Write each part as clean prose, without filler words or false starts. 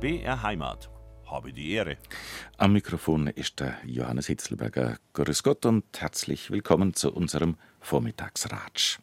BR Heimat. Habe die Ehre. Am Mikrofon ist der Johannes Hitzelberger. Grüß Gott und herzlich willkommen zu unserem Vormittagsratsch.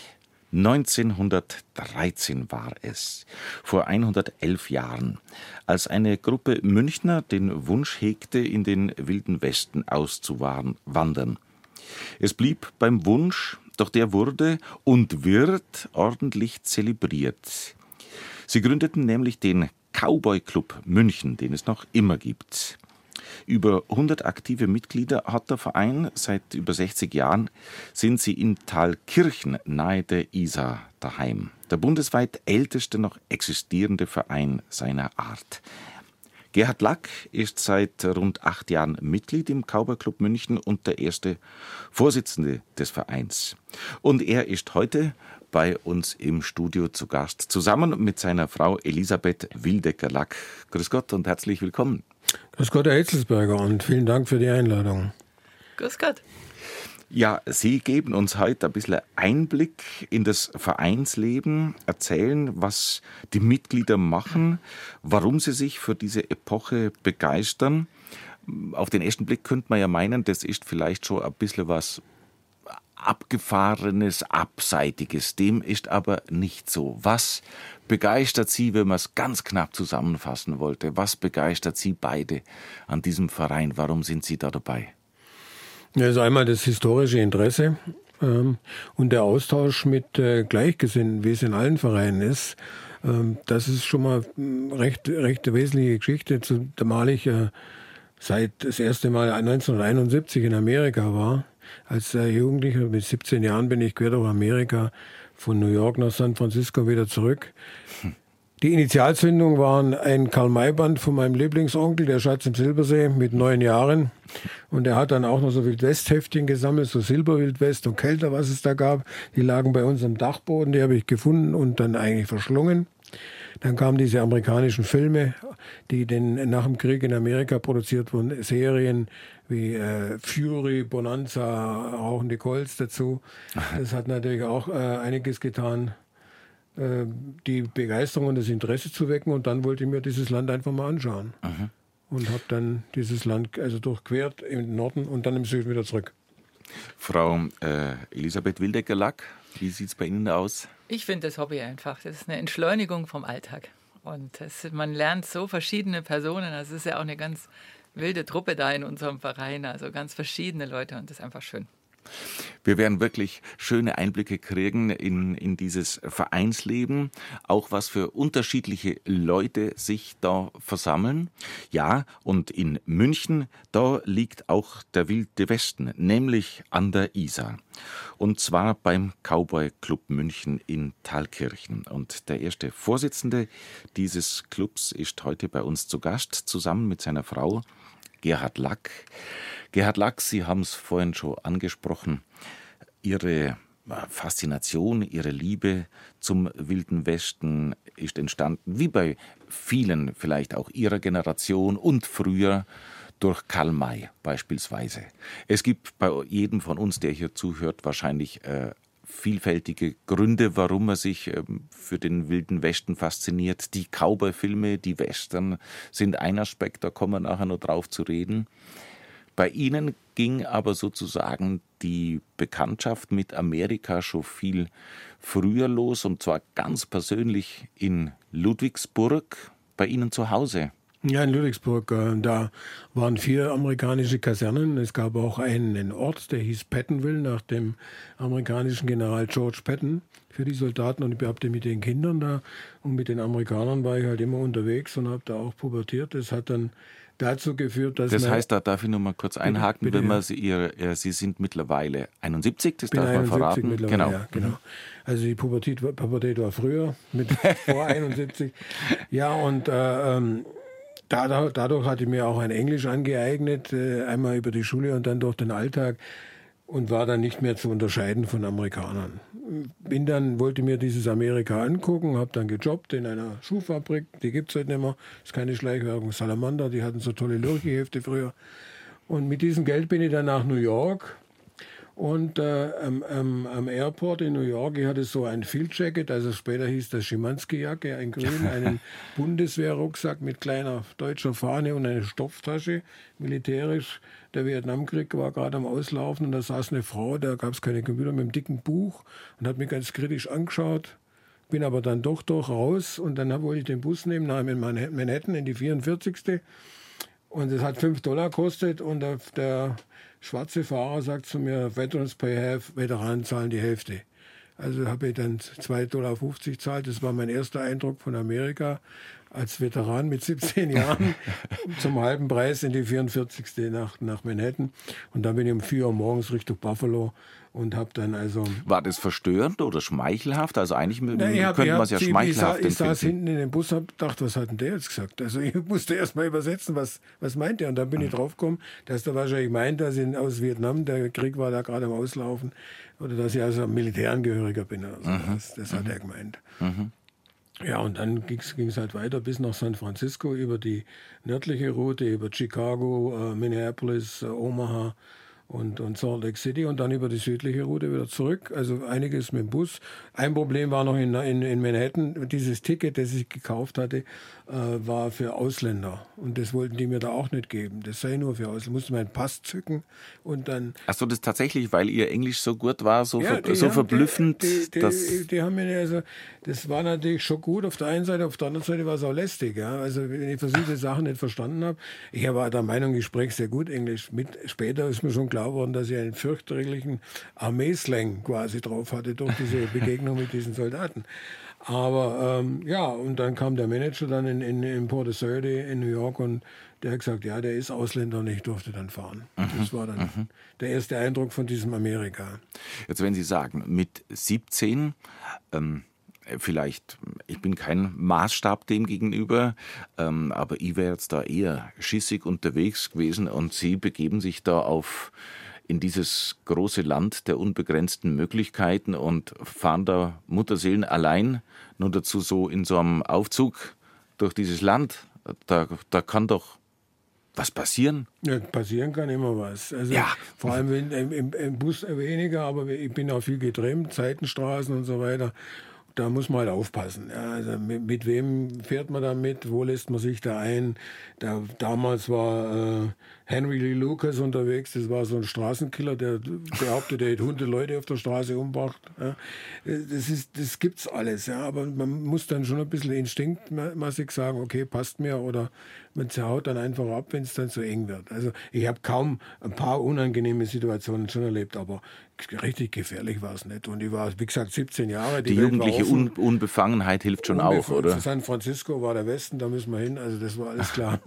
1913 war es, vor 111 Jahren, als eine Gruppe Münchner den Wunsch hegte, in den Wilden Westen auszuwandern. Es blieb beim Wunsch, doch der wurde und wird ordentlich zelebriert. Sie gründeten nämlich den Cowboy Club München, den es noch immer gibt. Über 100 aktive Mitglieder hat der Verein. Seit über 60 Jahren sind sie in Thalkirchen nahe der Isar daheim. Der bundesweit älteste noch existierende Verein seiner Art. Gerhard Lack ist seit rund 8 Jahren Mitglied im Cowboy Club München und der erste Vorsitzende des Vereins. Und er ist heute bei uns im Studio zu Gast, zusammen mit seiner Frau Elisabeth Wildecker-Lack. Grüß Gott und herzlich willkommen. Grüß Gott, Herr Hitzelsberger, und vielen Dank für die Einladung. Grüß Gott. Ja, Sie geben uns heute ein bisschen Einblick in das Vereinsleben, erzählen, was die Mitglieder machen, warum sie sich für diese Epoche begeistern. Auf den ersten Blick könnte man ja meinen, das ist vielleicht schon ein bisschen was Abgefahrenes, Abseitiges. Dem ist aber nicht so. Was begeistert Sie, wenn man es ganz knapp zusammenfassen wollte? Was begeistert Sie beide an diesem Verein? Warum sind Sie da dabei? Ja, also einmal das historische Interesse und der Austausch mit Gleichgesinnten, wie es in allen Vereinen ist. Das ist schon mal recht wesentliche Geschichte, zumal ich seit das erste Mal 1971 in Amerika war. Als Jugendlicher mit 17 Jahren bin ich quer durch Amerika von New York nach San Francisco wieder zurück. Die Initialzündung waren ein Karl-May-Band von meinem Lieblingsonkel, der Schatz im Silbersee, mit 9 Jahren. Und er hat dann auch noch so Wildwest-Heftchen gesammelt, so Silberwildwest und Kelter, was es da gab. Die lagen bei uns am Dachboden, die habe ich gefunden und dann eigentlich verschlungen. Dann kamen diese amerikanischen Filme, die nach dem Krieg in Amerika produziert wurden, Serien wie Fury, Bonanza, Rauchende Colts dazu. Das hat natürlich auch einiges getan, die Begeisterung und das Interesse zu wecken. Und dann wollte ich mir dieses Land einfach mal anschauen. Mhm. Und habe dann dieses Land also durchquert im Norden und dann im Süden wieder zurück. Frau Elisabeth Wildecker-Lack, wie sieht es bei Ihnen aus? Ich finde das Hobby einfach. Das ist eine Entschleunigung vom Alltag. Und man lernt so verschiedene Personen. Das ist ja auch eine ganz wilde Truppe da in unserem Verein. Also ganz verschiedene Leute und das ist einfach schön. Wir werden wirklich schöne Einblicke kriegen in dieses Vereinsleben, auch was für unterschiedliche Leute sich da versammeln. Ja, und in München, da liegt auch der Wilde Westen, nämlich an der Isar. Und zwar beim Cowboy Club München in Thalkirchen. Und der erste Vorsitzende dieses Clubs ist heute bei uns zu Gast, zusammen mit seiner Frau Gerhard Lack. Gerhard Lack, Sie haben es vorhin schon angesprochen, Ihre Faszination, Ihre Liebe zum Wilden Westen ist entstanden, wie bei vielen vielleicht auch Ihrer Generation und früher, durch Karl May beispielsweise. Es gibt bei jedem von uns, der hier zuhört, wahrscheinlich vielfältige Gründe, warum er sich für den Wilden Westen fasziniert. Die Cowboy-Filme, die Western sind ein Aspekt, da kommen wir nachher noch drauf zu reden. Bei Ihnen ging aber sozusagen die Bekanntschaft mit Amerika schon viel früher los, und zwar ganz persönlich in Ludwigsburg, bei Ihnen zu Hause. Ja, in Ludwigsburg, da waren 4 amerikanische Kasernen. Es gab auch einen Ort, der hieß Pattonville, nach dem amerikanischen General George Patton, für die Soldaten. Und ich habe mit den Kindern da und mit den Amerikanern war ich halt immer unterwegs und habe da auch pubertiert. Das hat dann dazu geführt, dass... Das heißt, da darf ich nur mal kurz einhaken, bitte, wenn man Sie sind mittlerweile 71, das darf man verraten. Genau. Ja, genau. Also die Pubertät war früher, mit vor 71. Ja, und dadurch hatte ich mir auch ein Englisch angeeignet, einmal über die Schule und dann durch den Alltag, und war dann nicht mehr zu unterscheiden von Amerikanern. Wollte mir dieses Amerika angucken, habe dann gejobbt in einer Schuhfabrik, die gibt es heute nicht mehr, ist keine Schleichwerbung, Salamander, die hatten so tolle Lurchi-Hefte früher. Und mit diesem Geld bin ich dann nach New York Und am Airport in New York, ich hatte so ein Field Jacket, also später hieß das Schimanski-Jacke, ein grün, einen Bundeswehrrucksack mit kleiner deutscher Fahne und eine Stofftasche, militärisch. Der Vietnamkrieg war gerade am Auslaufen und da saß eine Frau, da gab es keine Computer, mit einem dicken Buch und hat mich ganz kritisch angeschaut. Bin aber dann doch raus und dann wollte ich den Bus nehmen nach Manhattan in die 44. Und es hat $5 gekostet und der schwarze Fahrer sagt zu mir, Veterans pay half, Veteranen zahlen die Hälfte. Also habe ich dann $2,50 gezahlt. Das war mein erster Eindruck von Amerika als Veteran mit 17 Jahren zum halben Preis in die 44. nach Manhattan. Und dann bin ich um 4 Uhr morgens Richtung Buffalo und habe dann also... War das verstörend oder schmeichelhaft? Also eigentlich könnte man es ja schmeichelhaft empfinden. Ich saß hinten in dem Bus und habe gedacht, was hat denn der jetzt gesagt? Also ich musste erst mal übersetzen, was meint der? Und dann bin ich draufgekommen, dass der wahrscheinlich meint, dass ich aus Vietnam, der Krieg war da gerade am Auslaufen, oder dass ich also ein Militärangehöriger bin. Also das hat er gemeint. Ja, und dann ging es halt weiter bis nach San Francisco über die nördliche Route, über Chicago, Minneapolis, Omaha und Salt Lake City und dann über die südliche Route wieder zurück. Also einiges mit dem Bus. Ein Problem war noch in Manhattan. Dieses Ticket, das ich gekauft hatte, war für Ausländer. Und das wollten die mir da auch nicht geben. Das sei nur für Ausländer. Ich musste meinen Pass zücken und dann... Ach so, das tatsächlich, weil ihr Englisch so gut war, so verblüffend. Die haben mir also, das war natürlich schon gut auf der einen Seite, auf der anderen Seite war es auch lästig. Ja? Also wenn ich verschiedene Sachen nicht verstanden habe. Ich war der Meinung, ich spreche sehr gut Englisch. Später ist mir schon klar geworden, dass ich einen fürchterlichen Armeeslang quasi drauf hatte durch diese Begegnung mit diesen Soldaten. Aber und dann kam der Manager dann in Port Authority in New York und der hat gesagt, ja, der ist Ausländer und ich durfte dann fahren. Das war dann der erste Eindruck von diesem Amerika. Jetzt, wenn Sie sagen, mit 17, vielleicht, ich bin kein Maßstab dem gegenüber, aber ich wäre jetzt da eher schissig unterwegs gewesen und Sie begeben sich da in dieses große Land der unbegrenzten Möglichkeiten und fahren da Mutterseelen allein, nur dazu so in so einem Aufzug durch dieses Land. Da kann doch was passieren? Ja, passieren kann immer was. Also vor allem im Bus weniger, aber ich bin auch viel getrennt, Seitenstraßen und so weiter. Da muss man halt aufpassen. Ja, also mit wem fährt man da mit? Wo lässt man sich da ein? Damals war Henry Lee Lucas unterwegs. Das war so ein Straßenkiller, der behauptet, er hätte 100 Leute auf der Straße umgebracht. Ja, das gibt's alles. Ja, aber man muss dann schon ein bisschen instinktmäßig sagen, okay, passt mir. Oder man haut dann einfach ab, wenn es dann so eng wird. Also ich habe kaum ein paar unangenehme Situationen schon erlebt, aber richtig gefährlich war es nicht. Und ich war, wie gesagt, 17 Jahre. Die jugendliche Unbefangenheit hilft schon auch, oder? San Francisco war der Westen, da müssen wir hin. Also das war alles klar.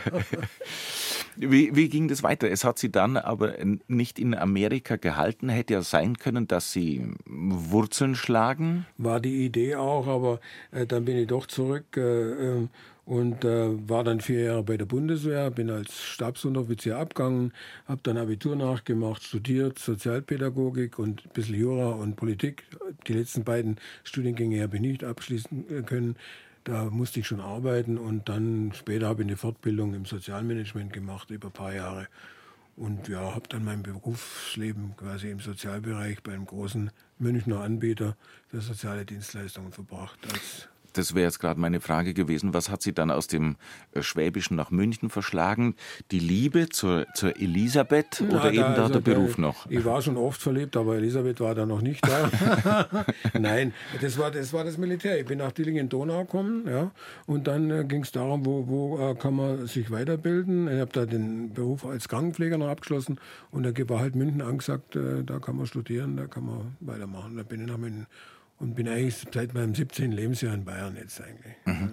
Wie ging das weiter? Es hat Sie dann aber nicht in Amerika gehalten. Hätte ja sein können, dass Sie Wurzeln schlagen? War die Idee auch, aber dann bin ich doch zurück und war dann 4 Jahre bei der Bundeswehr, bin als Stabsunteroffizier abgegangen, habe dann Abitur nachgemacht, studiert Sozialpädagogik und ein bisschen Jura und Politik. Die letzten beiden Studiengänge habe ich nicht abschließen können. Da musste ich schon arbeiten und dann später habe ich eine Fortbildung im Sozialmanagement gemacht über ein paar Jahre. Und ja, habe dann mein Berufsleben quasi im Sozialbereich bei einem großen Münchner Anbieter für soziale Dienstleistungen verbracht. Das wäre jetzt gerade meine Frage gewesen. Was hat Sie dann aus dem Schwäbischen nach München verschlagen? Die Liebe zur Elisabeth oder der Beruf noch? Ich war schon oft verliebt, aber Elisabeth war da noch nicht da. Nein, das war das Militär. Ich bin nach Dillingen-Donau gekommen, ja, und dann ging es darum, wo kann man sich weiterbilden. Ich habe da den Beruf als Krankenpfleger noch abgeschlossen und da war halt München angesagt, da kann man studieren, da kann man weitermachen. Da bin ich nach München. Und bin eigentlich seit meinem 17. Lebensjahr in Bayern jetzt eigentlich.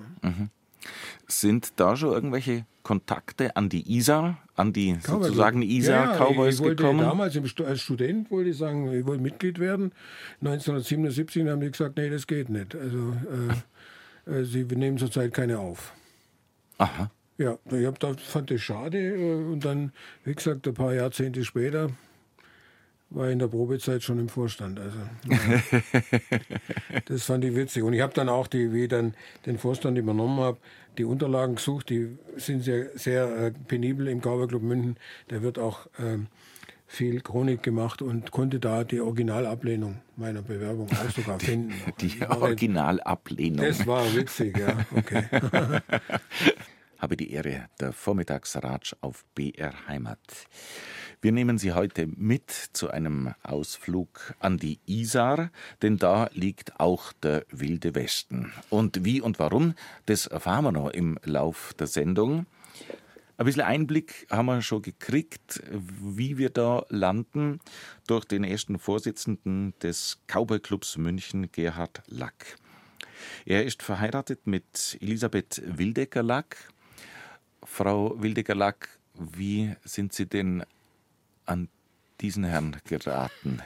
Sind da schon irgendwelche Kontakte an die Isar, an die sozusagen Isar-Cowboys gekommen? Damals als Student wollte ich sagen, ich wollte Mitglied werden. 1977 haben die gesagt, nee, das geht nicht. Also sie nehmen zurzeit keine auf. Aha. Ja, fand das schade. Und dann, wie gesagt, ein paar Jahrzehnte später war in der Probezeit schon im Vorstand. Also, das fand ich witzig. Und ich habe dann auch, wie ich dann den Vorstand übernommen habe, die Unterlagen gesucht. Die sind sehr, sehr penibel im Cowboy Club München. Da wird auch viel Chronik gemacht und konnte da die Originalablehnung meiner Bewerbung auch sogar finden. Die Originalablehnung. Das war witzig, ja, okay. Habe die Ehre, der Vormittagsratsch auf BR Heimat. Wir nehmen Sie heute mit zu einem Ausflug an die Isar, denn da liegt auch der Wilde Westen. Und wie und warum, das erfahren wir noch im Lauf der Sendung. Ein bisschen Einblick haben wir schon gekriegt, wie wir da landen, durch den ersten Vorsitzenden des Cowboy-Clubs München, Gerhard Lack. Er ist verheiratet mit Elisabeth Wildecker-Lack. Frau Wildecker-Lack, wie sind Sie denn an diesen Herrn geraten?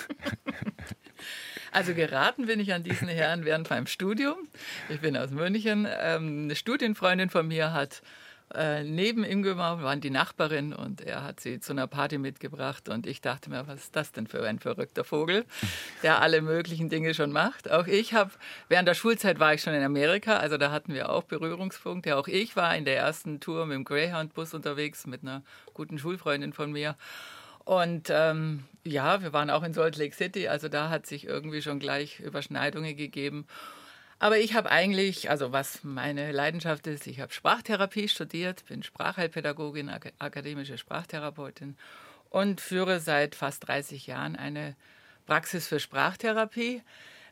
Also geraten bin ich an diesen Herrn während meinem Studium. Ich bin aus München. Eine Studienfreundin von mir hat neben ihm gewohnt, wir waren die Nachbarin und er hat sie zu einer Party mitgebracht und ich dachte mir, was ist das denn für ein verrückter Vogel, der alle möglichen Dinge schon macht. Auch ich während der Schulzeit war ich schon in Amerika, also da hatten wir auch Berührungspunkte. Auch ich war in der ersten Tour mit dem Greyhound-Bus unterwegs mit einer guten Schulfreundin von mir. Und ja, wir waren auch in Salt Lake City, also da hat sich irgendwie schon gleich Überschneidungen gegeben. Aber ich habe eigentlich, also was meine Leidenschaft ist, ich habe Sprachtherapie studiert, bin Sprachheilpädagogin, akademische Sprachtherapeutin und führe seit fast 30 Jahren eine Praxis für Sprachtherapie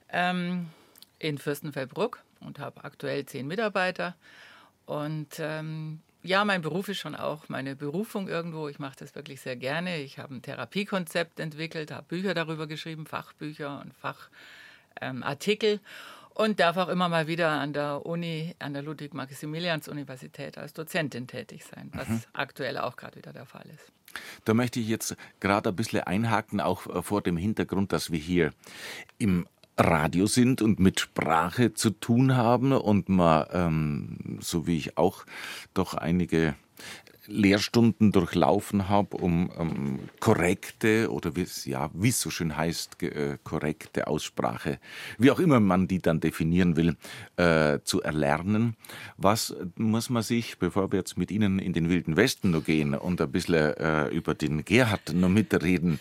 in Fürstenfeldbruck und habe aktuell 10 Mitarbeiter. Und ja, mein Beruf ist schon auch meine Berufung irgendwo. Ich mache das wirklich sehr gerne. Ich habe ein Therapiekonzept entwickelt, habe Bücher darüber geschrieben, Fachbücher und Fachartikel. Und darf auch immer mal wieder an der Uni, an der Ludwig-Maximilians-Universität als Dozentin tätig sein, was aktuell auch gerade wieder der Fall ist. Da möchte ich jetzt gerade ein bisschen einhaken, auch vor dem Hintergrund, dass wir hier im Radio sind und mit Sprache zu tun haben und man, so wie ich auch, doch einige Lehrstunden durchlaufen habe, um korrekte oder wie es so schön heißt, korrekte Aussprache, wie auch immer man die dann definieren will, zu erlernen. Was muss man sich, bevor wir jetzt mit Ihnen in den Wilden Westen noch gehen und ein bisschen über den Gerhard noch mitreden,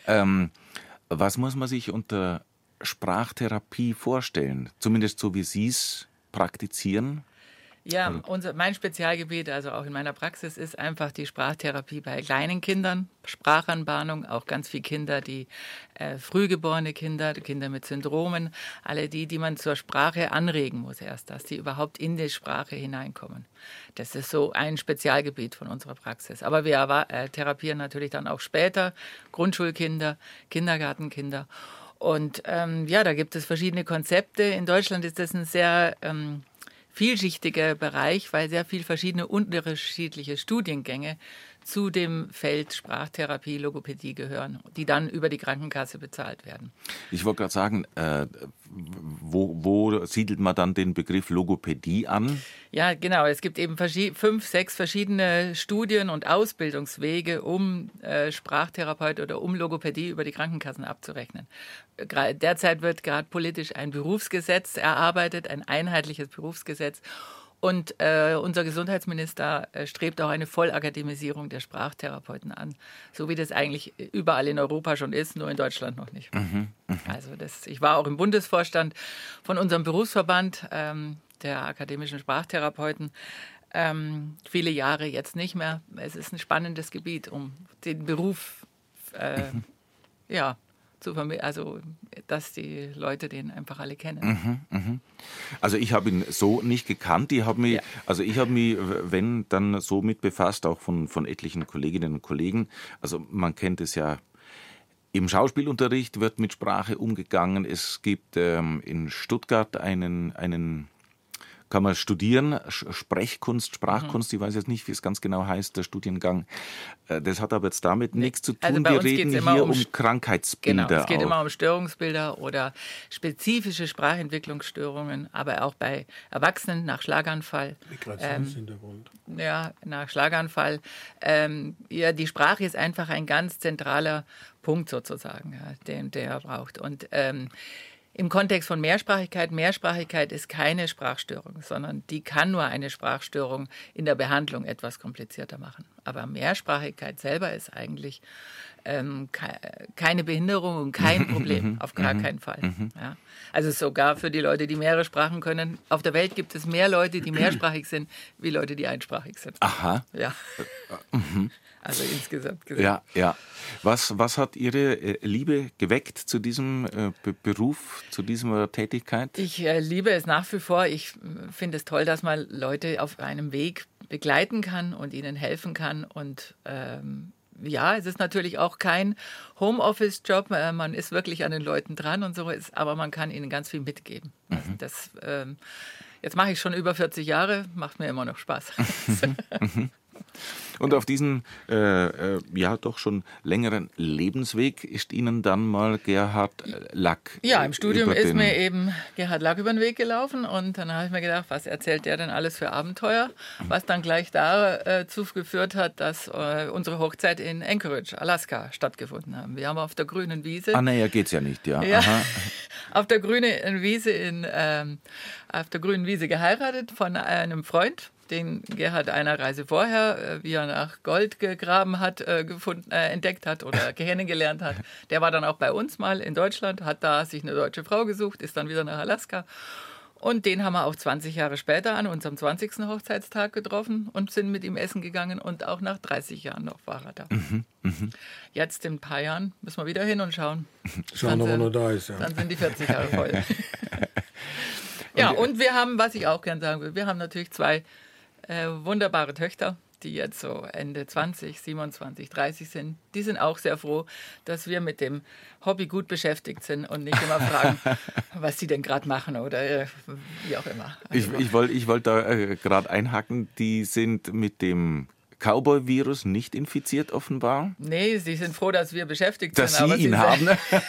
was muss man sich unter Sprachtherapie vorstellen? Zumindest so, wie Sie es praktizieren? Ja, mein Spezialgebiet, also auch in meiner Praxis, ist einfach die Sprachtherapie bei kleinen Kindern, Sprachanbahnung, auch ganz viele Kinder, die frühgeborene Kinder, Kinder mit Syndromen, alle die man zur Sprache anregen muss erst, dass die überhaupt in die Sprache hineinkommen. Das ist so ein Spezialgebiet von unserer Praxis. Aber wir therapieren natürlich dann auch später Grundschulkinder, Kindergartenkinder. Und ja, da gibt es verschiedene Konzepte. In Deutschland ist das ein sehr vielschichtiger Bereich, weil sehr viele verschiedene unterschiedliche Studiengänge zu dem Feld Sprachtherapie, Logopädie gehören, die dann über die Krankenkasse bezahlt werden. Ich wollte gerade sagen, wo siedelt man dann den Begriff Logopädie an? Ja, genau. Es gibt eben 5, 6 verschiedene Studien und Ausbildungswege, um Sprachtherapeut oder um Logopädie über die Krankenkassen abzurechnen. Derzeit wird gerade politisch ein Berufsgesetz erarbeitet, ein einheitliches Berufsgesetz. Und unser Gesundheitsminister strebt auch eine Vollakademisierung der Sprachtherapeuten an, so wie das eigentlich überall in Europa schon ist, nur in Deutschland noch nicht. Also ich war auch im Bundesvorstand von unserem Berufsverband der akademischen Sprachtherapeuten. Viele Jahre jetzt nicht mehr. Es ist ein spannendes Gebiet, um den Beruf zu vermitteln, also dass die Leute den einfach alle kennen. Also ich habe ihn so nicht gekannt. Ich habe mich, wenn dann so mit befasst, auch von etlichen Kolleginnen und Kollegen. Also man kennt es ja. Im Schauspielunterricht wird mit Sprache umgegangen. Es gibt in Stuttgart einen kann man studieren, Sprechkunst, Sprachkunst, ich weiß jetzt nicht, wie es ganz genau heißt, der Studiengang. Das hat aber jetzt damit nichts zu tun. Also wir reden hier um Krankheitsbilder. Genau, es geht auch. immer um Störungsbilder oder spezifische Sprachentwicklungsstörungen, aber auch bei Erwachsenen nach Schlaganfall. Migrationshintergrund. Ja, nach Schlaganfall. Die Sprache ist einfach ein ganz zentraler Punkt sozusagen, den der braucht. Und im Kontext von Mehrsprachigkeit ist keine Sprachstörung, sondern die kann nur eine Sprachstörung in der Behandlung etwas komplizierter machen. Aber Mehrsprachigkeit selber ist eigentlich keine Behinderung und kein Problem, auf gar keinen Fall. Ja. Also sogar für die Leute, die mehrere Sprachen können. Auf der Welt gibt es mehr Leute, die mehrsprachig sind, wie Leute, die einsprachig sind. Aha. Ja. Also insgesamt gesehen. Ja, ja. Was hat Ihre Liebe geweckt zu diesem Beruf, zu dieser Tätigkeit? Ich liebe es nach wie vor. Ich finde es toll, dass man Leute auf einem Weg begleiten kann und ihnen helfen kann. Und ja, es ist natürlich auch kein Homeoffice-Job. Man ist wirklich an den Leuten dran und so, aber man kann ihnen ganz viel mitgeben. Also jetzt mache ich schon über 40 Jahre, macht mir immer noch Spaß. Und auf diesen ja doch schon längeren Lebensweg ist Ihnen dann mal Gerhard Lack. Ja, im Studium ist mir eben Gerhard Lack über den Weg gelaufen und dann habe ich mir gedacht, was erzählt der denn alles für Abenteuer? Was dann gleich dazu geführt hat, dass unsere Hochzeit in Anchorage, Alaska, stattgefunden hat. Wir haben auf der grünen Wiese. Näher geht's ja nicht, ja. Ja, auf der grünen Wiese geheiratet von einem Freund, den Gerhard einer Reise vorher, wie er nach Gold gegraben hat, entdeckt hat oder kennengelernt hat. Der war dann auch bei uns mal in Deutschland, hat da sich eine deutsche Frau gesucht, ist dann wieder nach Alaska. Und den haben wir auch 20 Jahre später an unserem 20. Hochzeitstag getroffen und sind mit ihm essen gegangen. Und auch nach 30 Jahren noch war er da. Jetzt in ein paar Jahren müssen wir wieder hin und schauen. Schauen, ob er noch da ist. Ja. Dann sind die 40 Jahre voll. Ja, und wir haben, was ich auch gern sagen will, wir haben natürlich 2 wunderbare Töchter, die jetzt so Ende 20, 27, 30 sind. Die sind auch sehr froh, dass wir mit dem Hobby gut beschäftigt sind und nicht immer fragen, was sie denn gerade machen oder wie auch immer. Also Ich wollte da gerade einhaken, die sind mit dem Cowboy-Virus nicht infiziert offenbar? Nee, sie sind froh, dass wir beschäftigt dass sind. Sie ihn haben.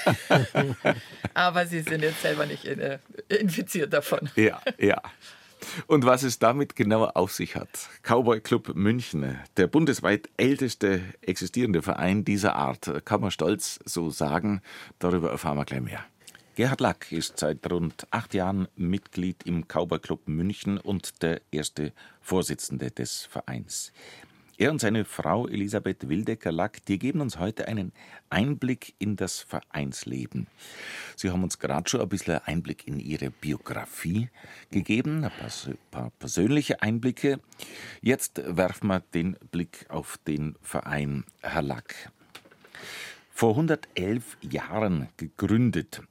Aber sie sind jetzt selber nicht infiziert davon. Ja, ja. Und was es damit genau auf sich hat. Cowboy Club München, der bundesweit älteste existierende Verein dieser Art, kann man stolz so sagen. Darüber erfahren wir gleich mehr. Gerhard Lack ist seit rund 8 Jahren Mitglied im Cowboy Club München und der erste Vorsitzende des Vereins. Er und seine Frau Elisabeth Wildecker-Lack, die geben uns heute einen Einblick in das Vereinsleben. Sie haben uns gerade schon ein bisschen Einblick in ihre Biografie gegeben, ein paar persönliche Einblicke. Jetzt werfen wir den Blick auf den Verein, Herr Lack. Vor 111 Jahren gegründet,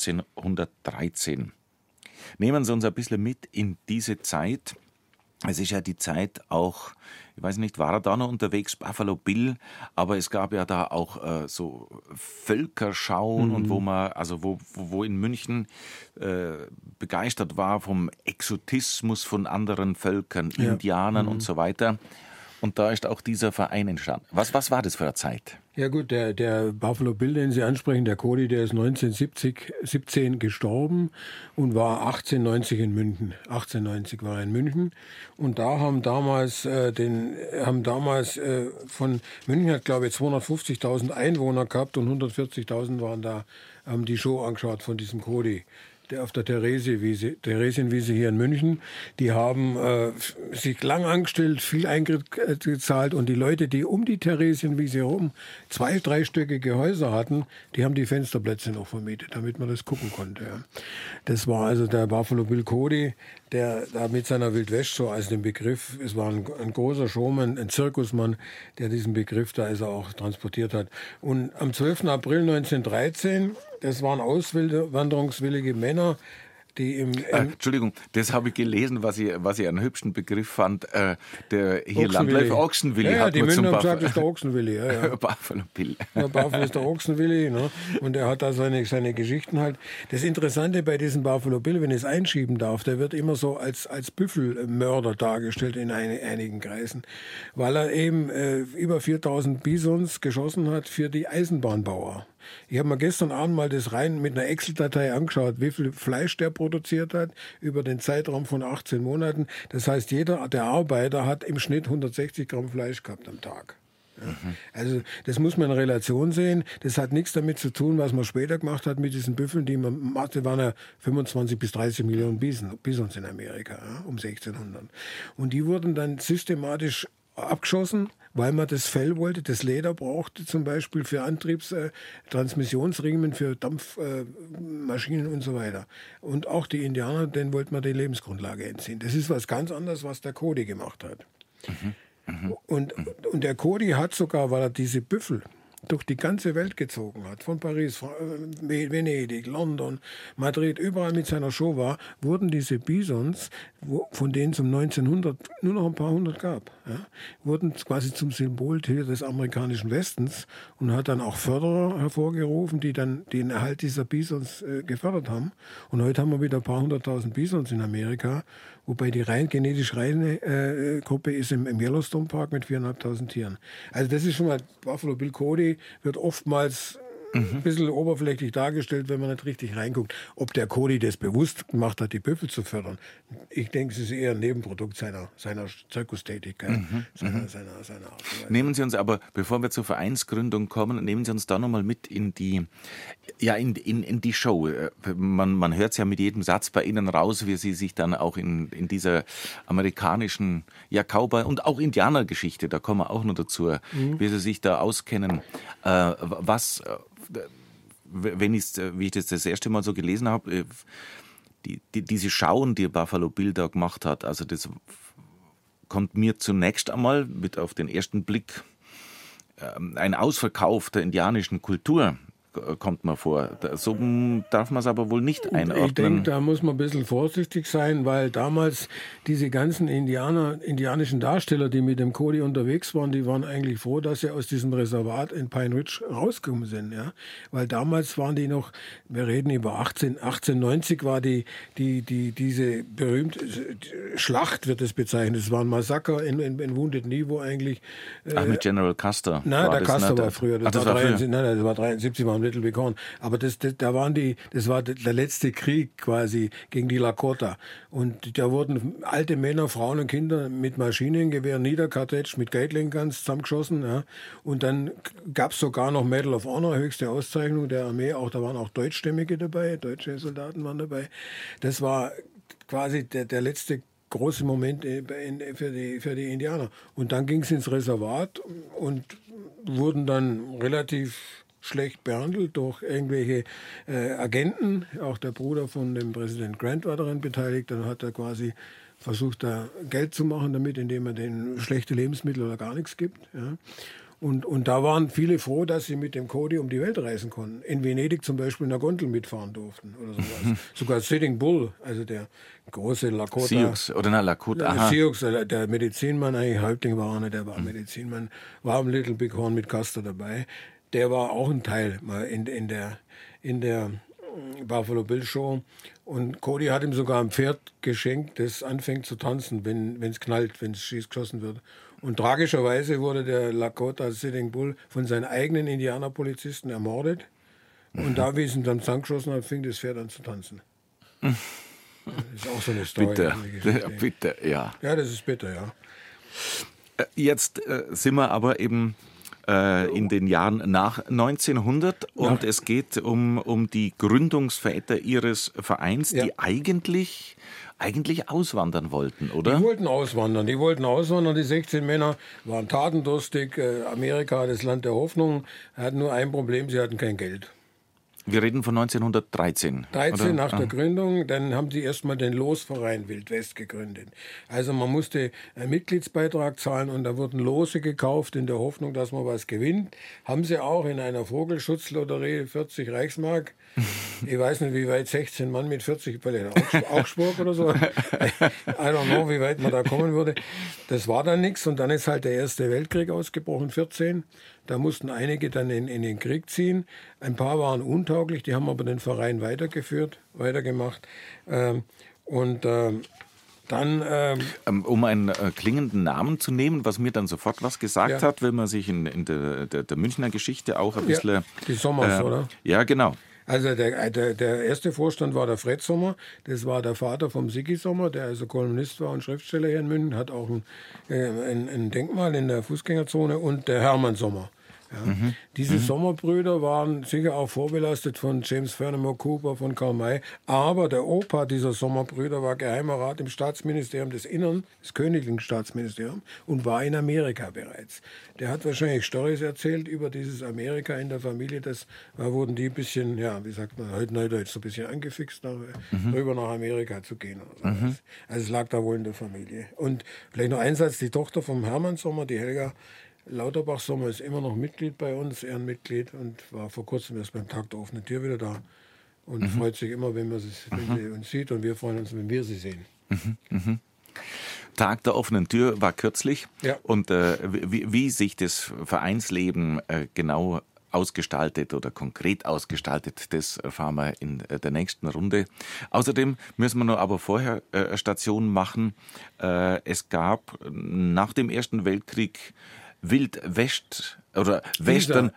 1913. Nehmen Sie uns ein bisschen mit in diese Zeit. Es ist ja die Zeit auch, ich weiß nicht, war er da noch unterwegs, Buffalo Bill, aber es gab ja da auch so Völkerschauen und wo in München begeistert war vom Exotismus von anderen Völkern, Ja. Indianern und so weiter. Und da ist auch dieser Verein entstanden. Was war das für eine Zeit? Ja gut, der Buffalo Bill, den Sie ansprechen, der Cody, der ist 1917 gestorben und war 1890 in München. 1890 war er in München und da haben damals von München hat glaube ich 250.000 Einwohner gehabt und 140.000 waren da, haben die Show angeschaut von diesem Cody. Der auf der Theresienwiese hier in München, die haben sich lang angestellt, viel Eintritt gezahlt und die Leute, die um die Theresienwiese herum 2-, 3-stöckige Häuser hatten, die haben die Fensterplätze noch vermietet, damit man das gucken konnte. Ja. Das war also der Buffalo Bill Cody, der da mit seiner Wildwest-Show als den Begriff, es war ein großer Showman, ein Zirkusmann, der diesen Begriff da also auch transportiert hat. Und am 12. April 1913, das waren auswanderungswillige Männer, die Entschuldigung, das habe ich gelesen, was ich einen hübschen Begriff fand. Der hier Landläufer Ochsenwilli. Ja, hat die man Münchner zum haben gesagt, das ist der Ochsenwilli. Ja. Buffalo Bill. Der Buffalo ist der Ochsenwilli. Ne? Und er hat da seine Geschichten halt. Das Interessante bei diesem Buffalo Bill, wenn ich es einschieben darf, der wird immer so als Büffelmörder dargestellt in einigen Kreisen, weil er eben über 4.000 Bisons geschossen hat für die Eisenbahnbauer. Ich habe mir gestern Abend mal das rein mit einer Excel-Datei angeschaut, wie viel Fleisch der produziert hat über den Zeitraum von 18 Monaten. Das heißt, jeder der Arbeiter hat im Schnitt 160 Gramm Fleisch gehabt am Tag. Ja. Also das muss man in Relation sehen. Das hat nichts damit zu tun, was man später gemacht hat mit diesen Büffeln, die man machte, waren ja 25 bis 30 Millionen Bisons in Amerika, ja, um 1600. Und die wurden dann systematisch abgeschossen, weil man das Fell wollte, das Leder brauchte zum Beispiel für Transmissionsriemen, für Dampfmaschinen und so weiter. Und auch die Indianer, denen wollte man die Lebensgrundlage entziehen. Das ist was ganz anderes, was der Cody gemacht hat. Und der Cody hat sogar, weil er diese Büffel durch die ganze Welt gezogen hat, von Paris, Venedig, London, Madrid, überall mit seiner Show war, wurden diese Bisons, von denen es um 1900 nur noch ein paar hundert gab, ja, wurden quasi zum Symbol des amerikanischen Westens und hat dann auch Förderer hervorgerufen, die dann den Erhalt dieser Bisons gefördert haben. Und heute haben wir wieder ein paar hunderttausend Bisons in Amerika, wobei die rein genetisch reine Gruppe ist im Yellowstone Park mit 4.500 Tieren. Also das ist schon mal, Buffalo Bill Cody wird oftmals ein bisschen oberflächlich dargestellt, wenn man nicht richtig reinguckt. Ob der Cody das bewusst gemacht hat, die Büffel zu fördern, ich denke, es ist eher ein Nebenprodukt seiner Zirkustätigkeit, seiner Art. Nehmen Sie uns aber, bevor wir zur Vereinsgründung kommen, nehmen Sie uns da nochmal mit in die Show. Man hört es ja mit jedem Satz bei Ihnen raus, wie Sie sich dann auch in dieser amerikanischen Cowboy- und auch Indianergeschichte, da kommen wir auch noch dazu, wie Sie sich da auskennen. Wie ich das erste Mal so gelesen habe, diese Schauen, die Buffalo Bill da gemacht hat, also das kommt mir zunächst einmal mit auf den ersten Blick ein Ausverkauf der indianischen Kultur kommt mir vor. So darf man es aber wohl nicht einordnen. Ich denke, da muss man ein bisschen vorsichtig sein, weil damals diese ganzen indianischen Darsteller, die mit dem Cody unterwegs waren, die waren eigentlich froh, dass sie aus diesem Reservat in Pine Ridge rausgekommen sind. Ja? Weil damals waren die noch, wir reden über 1890 war diese berühmte Schlacht, wird es bezeichnet. Es war ein Massaker in Wounded Knee, wo eigentlich... mit General Custer. Nein, der Custer war früher. Das war 73, war Little Bighorn. Aber das war der letzte Krieg quasi gegen die Lakota. Und da wurden alte Männer, Frauen und Kinder mit Maschinengewehren niederkartätscht, mit Gatling Guns zusammengeschossen. Ja. Und dann gab es sogar noch Medal of Honor, höchste Auszeichnung der Armee. Da waren auch Deutschstämmige dabei, deutsche Soldaten waren dabei. Das war quasi der letzte große Moment für die Indianer. Und dann ging es ins Reservat und wurden dann relativ schlecht behandelt durch irgendwelche Agenten. Auch der Bruder von dem Präsident Grant war daran beteiligt. Dann hat er quasi versucht, da Geld zu machen damit, indem er denen schlechte Lebensmittel oder gar nichts gibt. Ja. Und da waren viele froh, dass sie mit dem Cody um die Welt reisen konnten. In Venedig zum Beispiel in der Gondel mitfahren durften oder sowas. Sogar Sitting Bull, also der große Lakota. Sioux oder Lakota. Sioux, der Medizinmann, eigentlich Häuptling war einer, der war Medizinmann, war im Little Bighorn mit Custer dabei. Der war auch ein Teil mal in der Buffalo Bill Show. Und Cody hat ihm sogar ein Pferd geschenkt, das anfängt zu tanzen, wenn es knallt, wenn es geschossen wird. Und tragischerweise wurde der Lakota Sitting Bull von seinen eigenen Indianerpolizisten ermordet. Und da, wie es ihn dann zusammengeschossen hat, fing das Pferd an zu tanzen. Das ist auch so eine Story. Bitter, ja. Ja, das ist bitter, ja. Jetzt sind wir aber eben in den Jahren nach 1900 und es geht um die Gründungsväter Ihres Vereins, die eigentlich auswandern wollten, oder? Die wollten auswandern. Die 16 Männer waren tatendurstig. Amerika, das Land der Hoffnung, hatten nur ein Problem, sie hatten kein Geld. Wir reden von 1913. 13 nach der Gründung, dann haben sie erstmal den Losverein Wild West gegründet. Also man musste einen Mitgliedsbeitrag zahlen und da wurden Lose gekauft in der Hoffnung, dass man was gewinnt. Haben sie auch in einer Vogelschutzlotterie 40 Reichsmark. Ich weiß nicht, wie weit 16 Mann mit 40, Augsburg oder so. I don't know, wie weit man da kommen würde. Das war dann nichts und dann ist halt der Erste Weltkrieg ausgebrochen, 14. Da mussten einige dann in den Krieg ziehen. Ein paar waren untauglich, die haben aber den Verein weitergemacht. Dann, um einen klingenden Namen zu nehmen, was mir dann sofort was gesagt hat, wenn man sich in der Münchner Geschichte auch ein bisschen... Ja, die Sommers, oder? Ja, genau. Also der erste Vorstand war der Fred Sommer, das war der Vater vom Sigi Sommer, der also Kolumnist war und Schriftsteller hier in München, hat auch ein Denkmal in der Fußgängerzone, und der Hermann Sommer. Ja. Diese Sommerbrüder waren sicher auch vorbelastet von James Fenimore Cooper, von Karl May. Aber der Opa dieser Sommerbrüder war Geheimer Rat im Staatsministerium des Innern, des Königlichen Staatsministeriums, und war in Amerika bereits. Der hat wahrscheinlich Storys erzählt über dieses Amerika in der Familie. Da wurden die ein bisschen, ja, wie sagt man, heute Neudeutsch, so ein bisschen angefixt, rüber nach Amerika zu gehen. Also es lag da wohl in der Familie. Und vielleicht noch ein Satz, die Tochter vom Hermann Sommer, die Helga Lauterbach-Sommer, ist immer noch Mitglied bei uns, Ehrenmitglied, und war vor kurzem erst beim Tag der offenen Tür wieder da und freut sich immer, wenn sie uns sieht, und wir freuen uns, wenn wir sie sehen. Tag der offenen Tür war kürzlich. Ja. Und wie sich das Vereinsleben genau ausgestaltet oder konkret ausgestaltet, das erfahren wir in der nächsten Runde. Außerdem müssen wir noch aber vorher eine Station machen. Es gab nach dem Ersten Weltkrieg Isar-Western.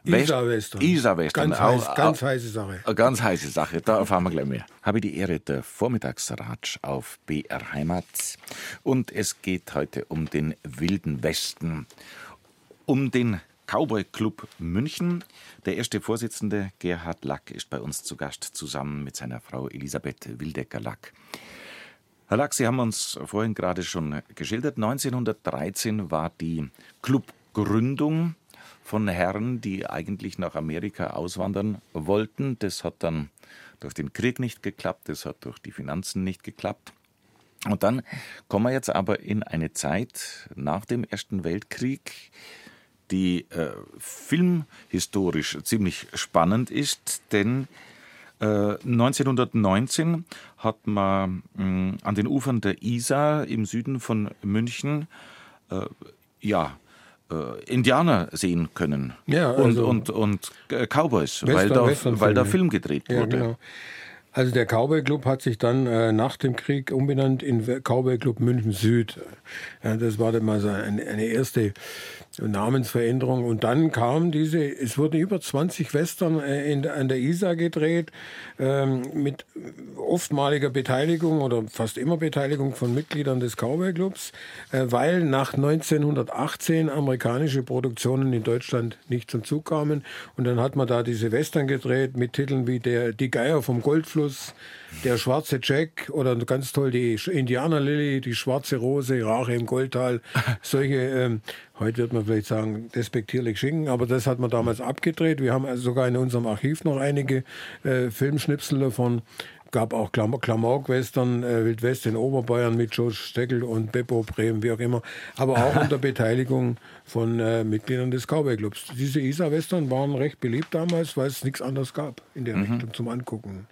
Ganz heiße Sache. Eine ganz heiße Sache, da erfahren wir gleich mehr. Habe die Ehre, der Vormittagsratsch auf BR Heimat. Und es geht heute um den Wilden Westen, um den Cowboy Club München. Der erste Vorsitzende, Gerhard Lack, ist bei uns zu Gast, zusammen mit seiner Frau Elisabeth Wildecker-Lack. Herr Lack, Sie haben uns vorhin gerade schon geschildert, 1913 war die Clubgründung von Herren, die eigentlich nach Amerika auswandern wollten. Das hat dann durch den Krieg nicht geklappt, das hat durch die Finanzen nicht geklappt. Und dann kommen wir jetzt aber in eine Zeit nach dem Ersten Weltkrieg, die filmhistorisch ziemlich spannend ist, denn 1919 hat man an den Ufern der Isar im Süden von München Indianer sehen können, ja, also und Cowboys, weil da Film gedreht wurde. Genau. Also der Cowboy Club hat sich dann nach dem Krieg umbenannt in Cowboy Club München Süd. Ja, das war dann mal so eine erste Namensveränderung. Und dann kam es wurden über 20 Western an der Isar gedreht, mit oftmaliger Beteiligung oder fast immer Beteiligung von Mitgliedern des Cowboy Clubs, weil nach 1918 amerikanische Produktionen in Deutschland nicht zum Zug kamen. Und dann hat man da diese Western gedreht mit Titeln wie Die Geier vom Goldfluss, Der schwarze Jack oder ganz toll die Indianerlilly, Die schwarze Rose, Rache im Goldtal. Solche, heute wird man vielleicht sagen, despektierlich Schinken, aber das hat man damals abgedreht. Wir haben also sogar in unserem Archiv noch einige Filmschnipsel davon. Gab auch Klamauk-Western, Wildwest in Oberbayern mit George Steckel und Beppo Brehm, wie auch immer. Aber auch unter Beteiligung von Mitgliedern des Cowboy Clubs. Diese Isar-Western waren recht beliebt damals, weil es nichts anderes gab in der Richtung zum Angucken.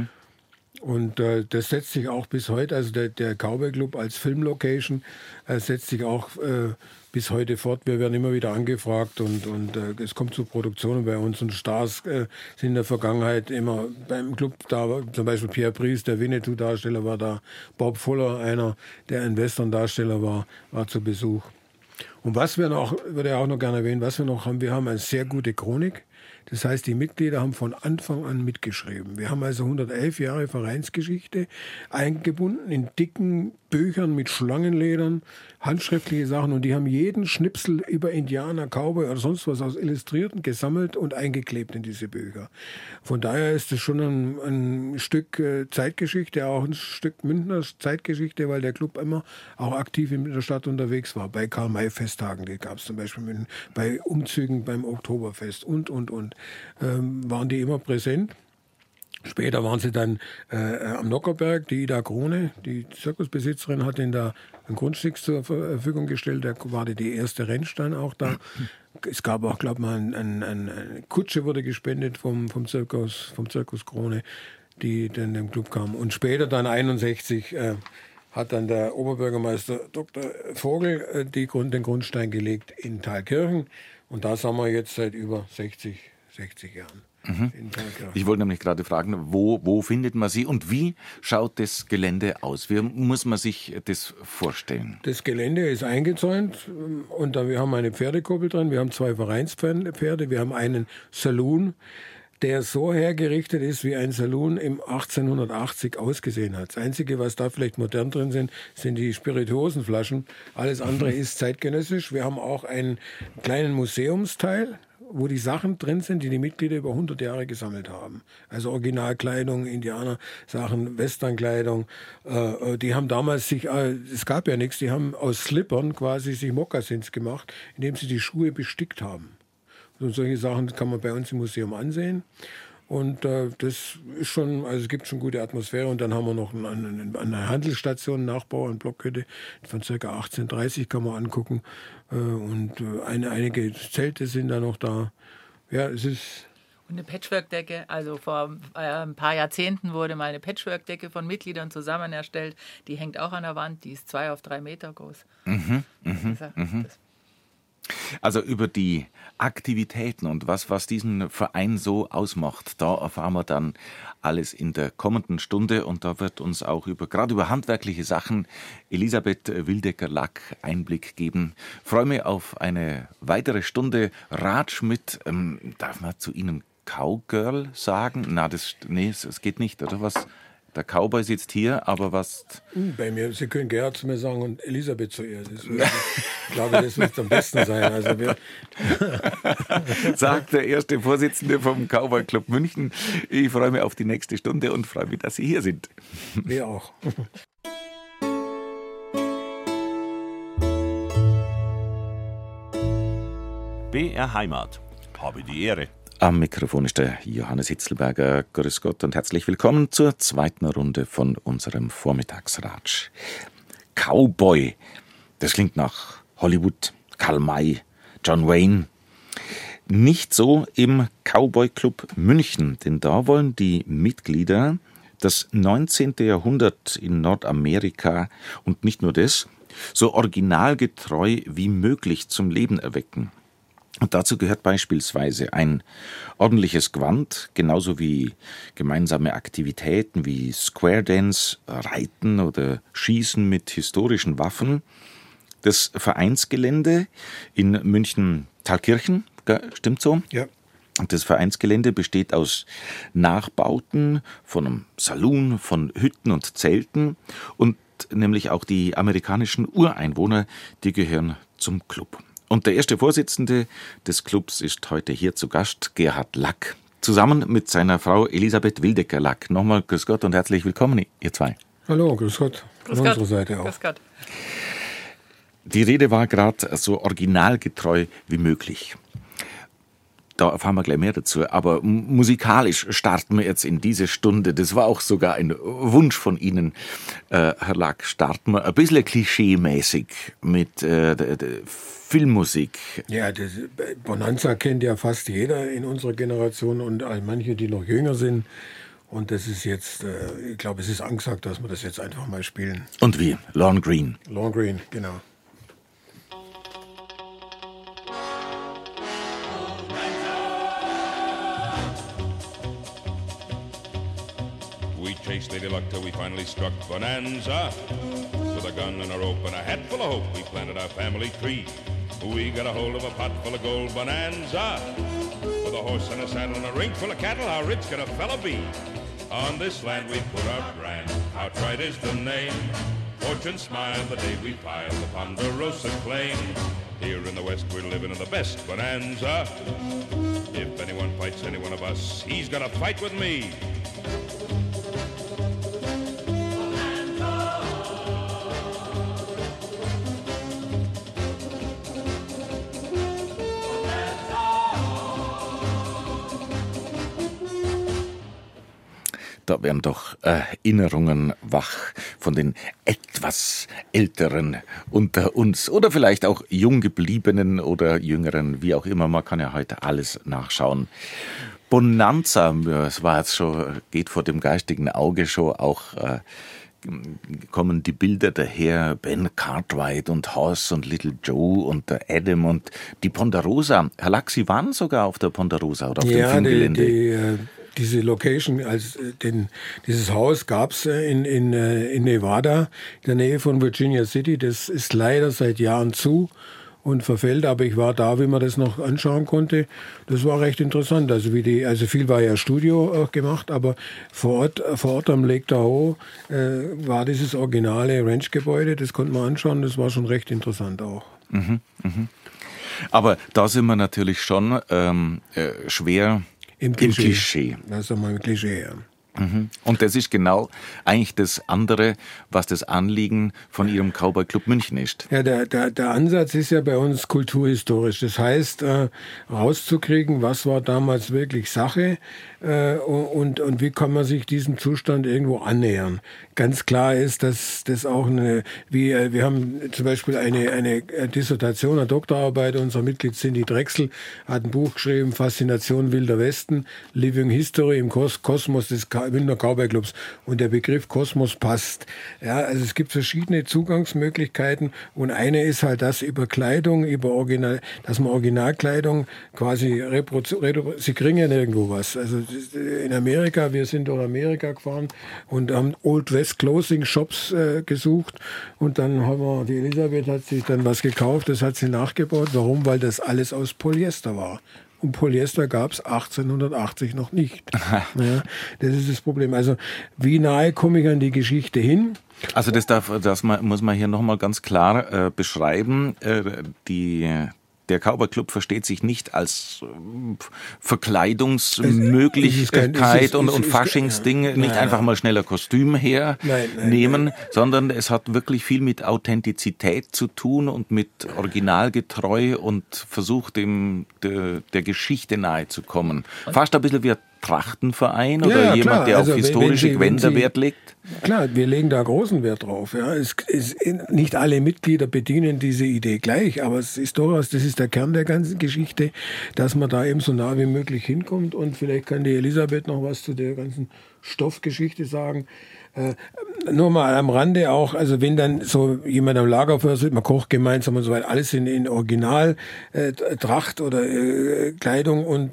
Und das setzt sich auch bis heute, also der Cowboy Club als Filmlocation setzt sich auch bis heute fort. Wir werden immer wieder angefragt und es kommt zu Produktionen bei uns, und Stars sind in der Vergangenheit immer beim Club da. Zum Beispiel Pierre Brice, der Winnetou-Darsteller, war da. Bob Fuller, einer, der ein Western-Darsteller war zu Besuch. Und was wir noch, würde ich auch noch gerne erwähnen, was wir noch haben, wir haben eine sehr gute Chronik. Das heißt, die Mitglieder haben von Anfang an mitgeschrieben. Wir haben also 111 Jahre Vereinsgeschichte eingebunden in dicken Büchern mit Schlangenledern, handschriftliche Sachen, und die haben jeden Schnipsel über Indianer, Cowboy oder sonst was aus Illustrierten gesammelt und eingeklebt in diese Bücher. Von daher ist es schon ein Stück Zeitgeschichte, auch ein Stück Münchner Zeitgeschichte, weil der Club immer auch aktiv in der Stadt unterwegs war. Bei Karl-May-Festtagen, die gab es zum Beispiel in München, bei Umzügen beim Oktoberfest und. Waren die immer präsent. Später waren sie dann am Nockerberg. Die Ida Krone, die Zirkusbesitzerin, hat ihnen da ein Grundstück zur Verfügung gestellt. Da war die erste Rennstein auch da. Es gab auch, glaube ich, mal eine Kutsche wurde gespendet vom Zirkus Krone, die dann dem Club kam. Und später dann 61 hat dann der Oberbürgermeister Dr. Vogel den Grundstein gelegt in Thalkirchen. Und da sind wir jetzt seit über 60 Jahren. Ich wollte nämlich gerade fragen, wo findet man sie und wie schaut das Gelände aus? Wie muss man sich das vorstellen? Das Gelände ist eingezäunt und wir haben eine Pferdekuppel drin, wir haben 2 Vereinspferde, wir haben einen Saloon, der so hergerichtet ist, wie ein Saloon im 1880 ausgesehen hat. Das Einzige, was da vielleicht modern drin sind die Spirituosenflaschen. Alles andere ist zeitgenössisch. Wir haben auch einen kleinen Museumsteil, wo die Sachen drin sind, die Mitglieder über 100 Jahre gesammelt haben. Also Originalkleidung, Indianer-Sachen, Westernkleidung. Die haben damals es gab ja nichts, die haben aus Slippern quasi sich Mokassins gemacht, indem sie die Schuhe bestickt haben. Und solche Sachen kann man bei uns im Museum ansehen. Und das ist schon, also es gibt schon gute Atmosphäre. Und dann haben wir noch eine Handelsstation, Nachbau und Blockhütte von ca. 1830 kann man angucken. Und einige Zelte sind da noch da. Ja, es ist... Und eine Patchwork-Decke, also vor ein paar Jahrzehnten wurde mal eine Patchwork-Decke von Mitgliedern zusammen erstellt. Die hängt auch an der Wand, die ist 2 auf 3 Meter groß. Also über die Aktivitäten und was diesen Verein so ausmacht, da erfahren wir dann alles in der kommenden Stunde und da wird uns auch gerade über handwerkliche Sachen Elisabeth Wildecker-Lack Einblick geben. Ich freue mich auf eine weitere Stunde Ratsch mit, darf man zu Ihnen Cowgirl sagen? Es geht nicht, oder was? Der Cowboy sitzt hier, aber was... Bei mir, Sie können Gerhard zu mir sagen und Elisabeth zuerst. Ich glaube, das wird am besten sein. Also sagt der erste Vorsitzende vom Cowboy Club München. Ich freue mich auf die nächste Stunde und freue mich, dass Sie hier sind. Wir auch. BR Heimat. Habe die Ehre. Am Mikrofon ist der Johannes Hitzelberger. Grüß Gott und herzlich willkommen zur zweiten Runde von unserem Vormittagsratsch. Cowboy, das klingt nach Hollywood, Karl May, John Wayne. Nicht so im Cowboy Club München, denn da wollen die Mitglieder das 19. Jahrhundert in Nordamerika und nicht nur das, so originalgetreu wie möglich zum Leben erwecken. Und dazu gehört beispielsweise ein ordentliches Gewand, genauso wie gemeinsame Aktivitäten wie Square Dance, Reiten oder Schießen mit historischen Waffen. Das Vereinsgelände in München-Thalkirchen, stimmt so? Ja. Das Vereinsgelände besteht aus Nachbauten von einem Saloon, von Hütten und Zelten und nämlich auch die amerikanischen Ureinwohner, die gehören zum Club. Und der erste Vorsitzende des Clubs ist heute hier zu Gast, Gerhard Lack, zusammen mit seiner Frau Elisabeth Wildecker-Lack. Nochmal grüß Gott und herzlich willkommen, ihr zwei. Hallo, grüß Gott. Von unserer Seite auch. Grüß Gott. Die Rede war gerade so originalgetreu wie möglich. Da erfahren wir gleich mehr dazu. Aber musikalisch starten wir jetzt in diese Stunde. Das war auch sogar ein Wunsch von Ihnen, Herr Lack. Starten wir ein bisschen klischee-mäßig mit Filmmusik. Ja, Bonanza kennt ja fast jeder in unserer Generation und all manche, die noch jünger sind. Und das ist jetzt, ich glaube, es ist angesagt, dass wir das jetzt einfach mal spielen. Und wie? Lorne Greene. Lorne Greene, genau. We chased Lady Luck till we finally struck Bonanza. With a gun and a rope and a hat full of hope, we planted our family tree. We got a hold of a pot full of gold Bonanza. With a horse and a saddle and a ring full of cattle, how rich can a fella be? On this land we put our brand, how tried is the name. Fortune smiled the day we filed the Ponderosa claim. Here in the West we're living in the best Bonanza. If anyone fights any one of us, he's gonna fight with me. Da werden doch Erinnerungen wach von den etwas Älteren unter uns oder vielleicht auch Junggebliebenen oder Jüngeren, wie auch immer. Man kann ja heute alles nachschauen. Bonanza, es war jetzt schon, geht vor dem geistigen Auge schon auch, kommen die Bilder daher, Ben Cartwright und Hoss und Little Joe und der Adam und die Ponderosa. Herr Lack, Sie waren sogar auf der Ponderosa oder auf dem Filmgelände. Diese Location, dieses Haus gab es in Nevada, in der Nähe von Virginia City. Das ist leider seit Jahren zu und verfällt, aber ich war da, wie man das noch anschauen konnte. Das war recht interessant. Also viel war ja Studio auch gemacht, aber vor Ort am Lake Tahoe war dieses originale Ranchgebäude. Das konnte man anschauen. Das war schon recht interessant auch. Aber da sind wir natürlich schon schwer im Klischee. Das ist mal ein Klischee, ja. Und das ist genau eigentlich das andere, was das Anliegen von Ihrem Cowboy Club München ist. Ja, der Ansatz ist ja bei uns kulturhistorisch. Das heißt, rauszukriegen, was war damals wirklich Sache und wie kann man sich diesem Zustand irgendwo annähern. Ganz klar ist, dass das auch wir haben zum Beispiel eine Dissertation, eine Doktorarbeit, unser Mitglied Cindy Drechsel hat ein Buch geschrieben, Faszination Wilder Westen, Living History im Kosmos des Münchner Cowboy Clubs. Und der Begriff Kosmos passt. Ja, also es gibt verschiedene Zugangsmöglichkeiten und eine ist halt das über Kleidung, dass man Originalkleidung quasi sie kriegen ja nirgendwo was. Also in Amerika, wir sind durch Amerika gefahren und haben Old West Clothing Shops gesucht und dann die Elisabeth hat sich dann was gekauft, das hat sie nachgebaut. Warum? Weil das alles aus Polyester war. Und Polyester gab es 1880 noch nicht. Ja, das ist das Problem. Also wie nahe komme ich an die Geschichte hin? Also muss man hier nochmal ganz klar beschreiben. Der Cowboy Club versteht sich nicht als Verkleidungsmöglichkeit und Faschingsding, nicht einfach mal schneller Kostüm hernehmen, sondern es hat wirklich viel mit Authentizität zu tun und mit Originalgetreu und versucht der Geschichte nahe zu kommen. Fast ein bisschen wie ein Trachtenverein oder jemand, der auf historische Gewänder Wert legt? Klar, wir legen da großen Wert drauf. Ja. Nicht alle Mitglieder bedienen diese Idee gleich, aber es ist durchaus, das ist der Kern der ganzen Geschichte, dass man da eben so nah wie möglich hinkommt. Und vielleicht kann die Elisabeth noch was zu der ganzen Stoffgeschichte sagen. Nur mal am Rande auch, also wenn dann so jemand am Lagerfeuer sitzt, man kocht gemeinsam und so weiter, alles in Original Tracht oder Kleidung und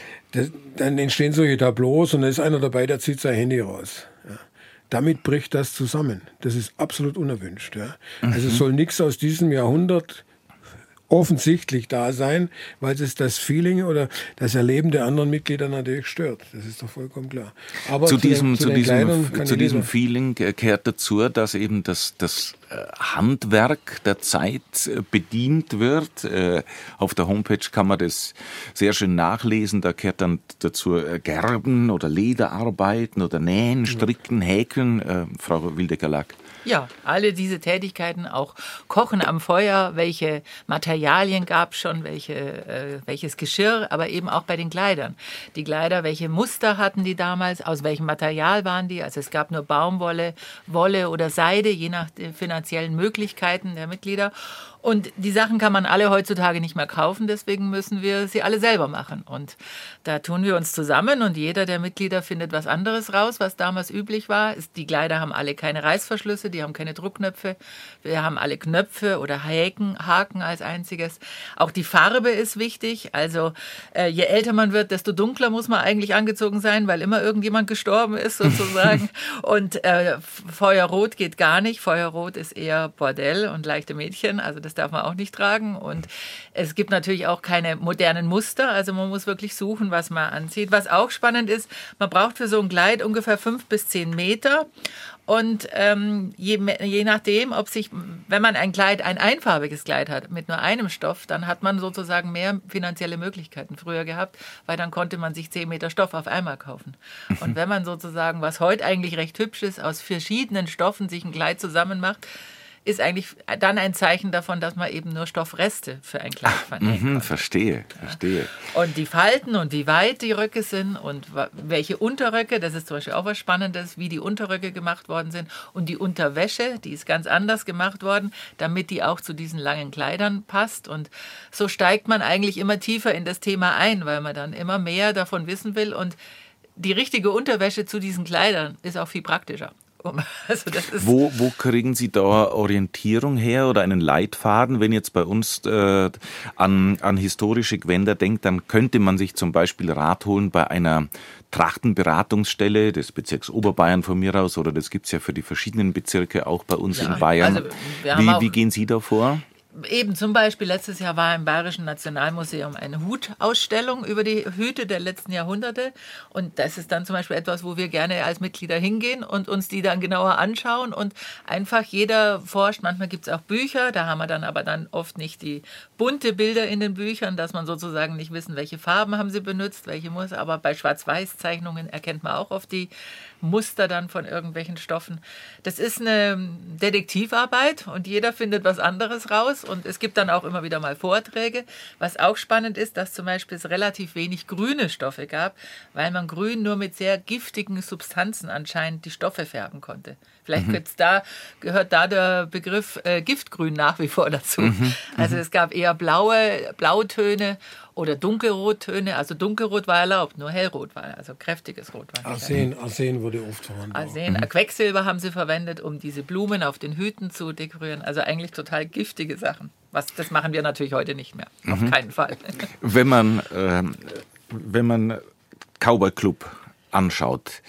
dann entstehen solche Tableaus und da ist einer dabei, der zieht sein Handy raus. Ja. Damit bricht das zusammen. Das ist absolut unerwünscht. Ja. Also es soll nichts aus diesem Jahrhundert offensichtlich da sein, weil es das Feeling oder das Erleben der anderen Mitglieder natürlich stört. Das ist doch vollkommen klar. Aber zu diesem Feeling kehrt dazu, dass eben das Handwerk der Zeit bedient wird. Auf der Homepage kann man das sehr schön nachlesen. Da kehrt dann dazu Gerben oder Lederarbeiten oder Nähen, Stricken, Häkeln. Frau Wildecker-Lack. Ja, alle diese Tätigkeiten, auch Kochen am Feuer, welche Materialien gab es schon, welches Geschirr, aber eben auch bei den Kleidern. Die Kleider, welche Muster hatten die damals, aus welchem Material waren die? Also es gab nur Baumwolle, Wolle oder Seide, je nach den finanziellen Möglichkeiten der Mitglieder. Und die Sachen kann man alle heutzutage nicht mehr kaufen, deswegen müssen wir sie alle selber machen. Und da tun wir uns zusammen und jeder der Mitglieder findet was anderes raus, was damals üblich war. Die Kleider haben alle keine Reißverschlüsse, die haben keine Druckknöpfe. Wir haben alle Knöpfe oder Haken als einziges. Auch die Farbe ist wichtig. Also je älter man wird, desto dunkler muss man eigentlich angezogen sein, weil immer irgendjemand gestorben ist sozusagen. Und Feuerrot geht gar nicht. Feuerrot ist eher Bordell und leichte Mädchen. Also das darf man auch nicht tragen. Und es gibt natürlich auch keine modernen Muster. Also man muss wirklich suchen, was man anzieht. Was auch spannend ist, man braucht für so ein Kleid ungefähr 5 bis 10 Meter. Und je nachdem, wenn man ein einfarbiges Kleid hat mit nur einem Stoff, dann hat man sozusagen mehr finanzielle Möglichkeiten früher gehabt, weil dann konnte man sich 10 Meter Stoff auf einmal kaufen. Und wenn man sozusagen, was heute eigentlich recht hübsch ist, aus verschiedenen Stoffen sich ein Kleid zusammen macht, ist eigentlich dann ein Zeichen davon, dass man eben nur Stoffreste für ein Kleid vernäht. Verstehe. Und die Falten und wie weit die Röcke sind und welche Unterröcke, das ist zum Beispiel auch was Spannendes, wie die Unterröcke gemacht worden sind. Und die Unterwäsche, die ist ganz anders gemacht worden, damit die auch zu diesen langen Kleidern passt. Und so steigt man eigentlich immer tiefer in das Thema ein, weil man dann immer mehr davon wissen will. Und die richtige Unterwäsche zu diesen Kleidern ist auch viel praktischer. Also das ist wo kriegen Sie da Orientierung her oder einen Leitfaden? Wenn jetzt bei uns an historische Gewänder denkt, dann könnte man sich zum Beispiel Rat holen bei einer Trachtenberatungsstelle des Bezirks Oberbayern von mir aus, oder das gibt es ja für die verschiedenen Bezirke auch bei uns in Bayern. Also wie gehen Sie da vor? eben zum Beispiel letztes Jahr war im Bayerischen Nationalmuseum eine Hutausstellung über die Hüte der letzten Jahrhunderte. Und das ist dann zum Beispiel etwas, wo wir gerne als Mitglieder hingehen und uns die dann genauer anschauen. Und einfach jeder forscht. Manchmal gibt es auch Bücher, da haben wir dann aber dann oft nicht die bunte Bilder in den Büchern, dass man sozusagen nicht wissen, welche Farben haben sie benutzt, welche Muster. Aber bei Schwarz-Weiß-Zeichnungen erkennt man auch oft die Muster dann von irgendwelchen Stoffen. Das ist eine Detektivarbeit und jeder findet was anderes raus und es gibt dann auch immer wieder mal Vorträge. Was auch spannend ist, dass zum Beispiel es relativ wenig grüne Stoffe gab, weil man grün nur mit sehr giftigen Substanzen anscheinend die Stoffe färben konnte. Vielleicht gehört da der Begriff Giftgrün nach wie vor dazu. Also es gab eher Blautöne oder Dunkelrottöne. Also Dunkelrot war erlaubt, nur Hellrot war, also kräftiges Rot war nicht erlaubt. Arsen wurde oft verwendet. Arsen, Quecksilber haben sie verwendet, um diese Blumen auf den Hüten zu dekorieren. Also eigentlich total giftige Sachen. Das machen wir natürlich heute nicht mehr. Auf keinen Fall. Wenn man Cowboy Club anschaut,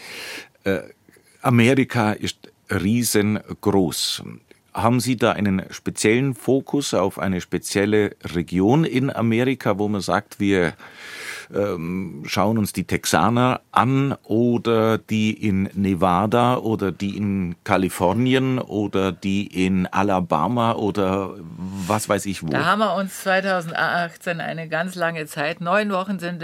Amerika ist riesengroß. Haben Sie da einen speziellen Fokus auf eine spezielle Region in Amerika, wo man sagt, wir schauen uns die Texaner an oder die in Nevada oder die in Kalifornien oder die in Alabama oder was weiß ich wo? Da haben wir uns 2018 eine ganz lange Zeit, 9 Wochen sind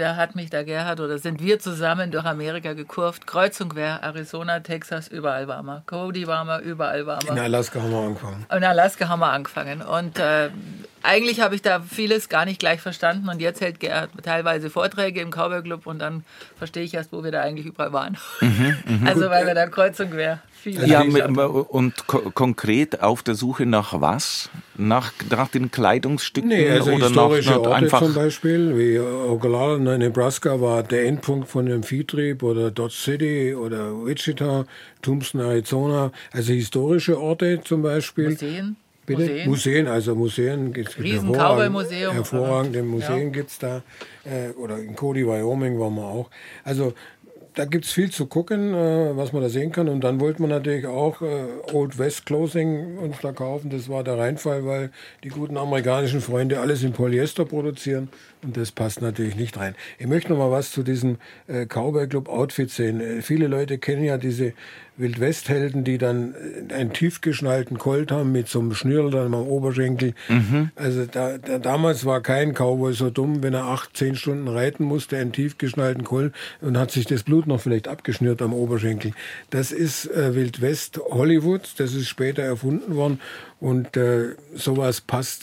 wir zusammen durch Amerika gekurvt, kreuz und quer, Arizona, Texas, überall waren wir. Cody waren wir, überall waren wir. In Alaska haben wir angefangen. In Alaska haben wir angefangen und eigentlich habe ich da vieles gar nicht gleich verstanden und jetzt hält Gerhard teilweise Vorträge im Cowboy Club und dann verstehe ich erst, wo wir da eigentlich überall waren. Also weil wir da kreuz und quer viel. Ja, und konkret auf der Suche nach was? Nach den Kleidungsstücken? Also oder historische nach Orte einfach zum Beispiel, wie Oglala, Nebraska war der Endpunkt von dem Viehtrieb oder Dodge City oder Wichita, Tucson, Arizona. Also historische Orte zum Beispiel. Museen. Bitte? Museen gibt es. Riesen Cowboy-Museum. Hervorragende Museen gibt es da. Oder in Cody, Wyoming waren wir auch. Also da gibt es viel zu gucken, was man da sehen kann. Und dann wollten wir natürlich auch Old West Clothing uns da kaufen. Das war der Reinfall, weil die guten amerikanischen Freunde alles in Polyester produzieren. Und das passt natürlich nicht rein. Ich möchte noch mal was zu diesem Cowboy Club Outfit sehen. Viele Leute kennen ja diese Wildwest-Helden, die dann einen tiefgeschnallten Colt haben mit so einem Schnürl dann am Oberschenkel. Also damals war kein Cowboy so dumm, wenn er 8-10 Stunden reiten musste, einen tiefgeschnallten Colt und hat sich das Blut noch vielleicht abgeschnürt am Oberschenkel. Das ist Wildwest Hollywood, das ist später erfunden worden. Und sowas passt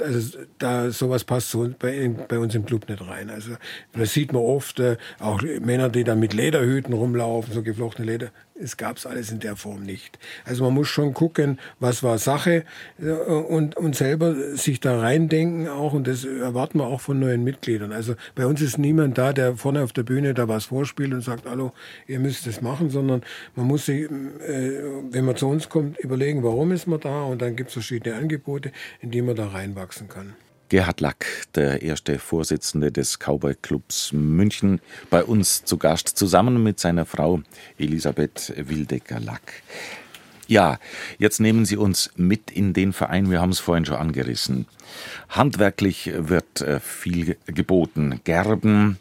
so bei uns im Club nicht rein. Also das sieht man oft, auch Männer, die da mit Lederhüten rumlaufen, so geflochtene Leder. Es gab's alles in der Form nicht. Also man muss schon gucken, was war Sache und selber sich da reindenken auch. Und das erwarten wir auch von neuen Mitgliedern. Also bei uns ist niemand da, der vorne auf der Bühne da was vorspielt und sagt, hallo, ihr müsst das machen, sondern man muss sich, wenn man zu uns kommt, überlegen, warum ist man da, und dann gibt es verschiedene Angebote, in die man da reinwachsen kann. Gerhard Lack, der erste Vorsitzende des Cowboy Clubs München, bei uns zu Gast, zusammen mit seiner Frau Elisabeth Wildecker-Lack. Ja, jetzt nehmen Sie uns mit in den Verein, wir haben es vorhin schon angerissen. Handwerklich wird viel geboten. Gerben,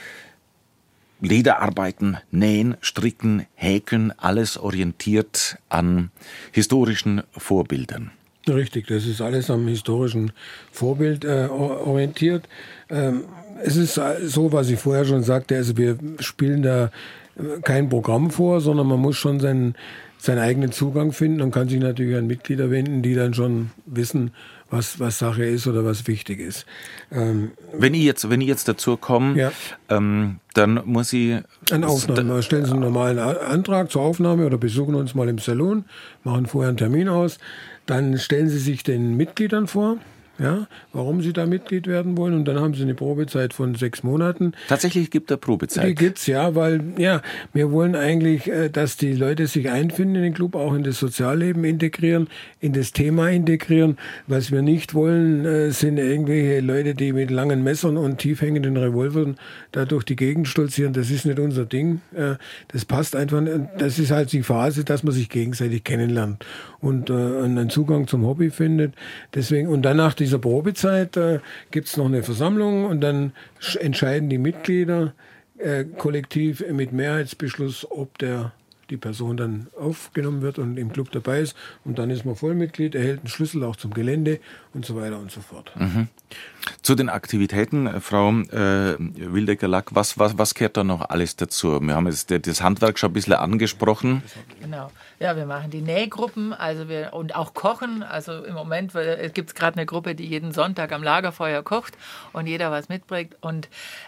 Lederarbeiten, Nähen, Stricken, Häkeln, alles orientiert an historischen Vorbildern. Richtig, das ist alles am historischen Vorbild orientiert. Es ist so, was ich vorher schon sagte, also wir spielen da kein Programm vor, sondern man muss schon seinen eigenen Zugang finden und kann sich natürlich an Mitglieder wenden, die dann schon wissen, was Sache ist oder was wichtig ist. Wenn ich jetzt dazu komme, ja, dann muss ich... Eine Aufnahme. Stellen Sie einen normalen Antrag zur Aufnahme oder besuchen uns mal im Salon, machen vorher einen Termin aus. Dann stellen Sie sich den Mitgliedern vor, ja, warum Sie da Mitglied werden wollen. Und dann haben Sie eine Probezeit von 6 Monaten. Tatsächlich gibt es Probezeit? Die gibt's, ja, weil wir wollen eigentlich, dass die Leute sich einfinden in den Club, auch in das Sozialleben integrieren, in das Thema integrieren. Was wir nicht wollen, sind irgendwelche Leute, die mit langen Messern und tiefhängenden Revolvern da durch die Gegend stolzieren. Das ist nicht unser Ding. Das passt einfach. Das ist halt die Phase, dass man sich gegenseitig kennenlernt und einen Zugang zum Hobby findet. Deswegen, und dann nach dieser dieser Probezeit gibt es noch eine Versammlung und dann entscheiden die Mitglieder kollektiv mit Mehrheitsbeschluss, ob die Person dann aufgenommen wird und im Club dabei ist. Und dann ist man Vollmitglied, erhält einen Schlüssel auch zum Gelände und so weiter und so fort. Mhm. Zu den Aktivitäten, Frau Wildecker-Lack, was gehört da noch alles dazu? Wir haben jetzt das Handwerk schon ein bisschen angesprochen. Genau. Ja, wir machen die Nähgruppen und auch Kochen. Also im Moment gibt es gerade eine Gruppe, die jeden Sonntag am Lagerfeuer kocht und jeder was mitbringt. Und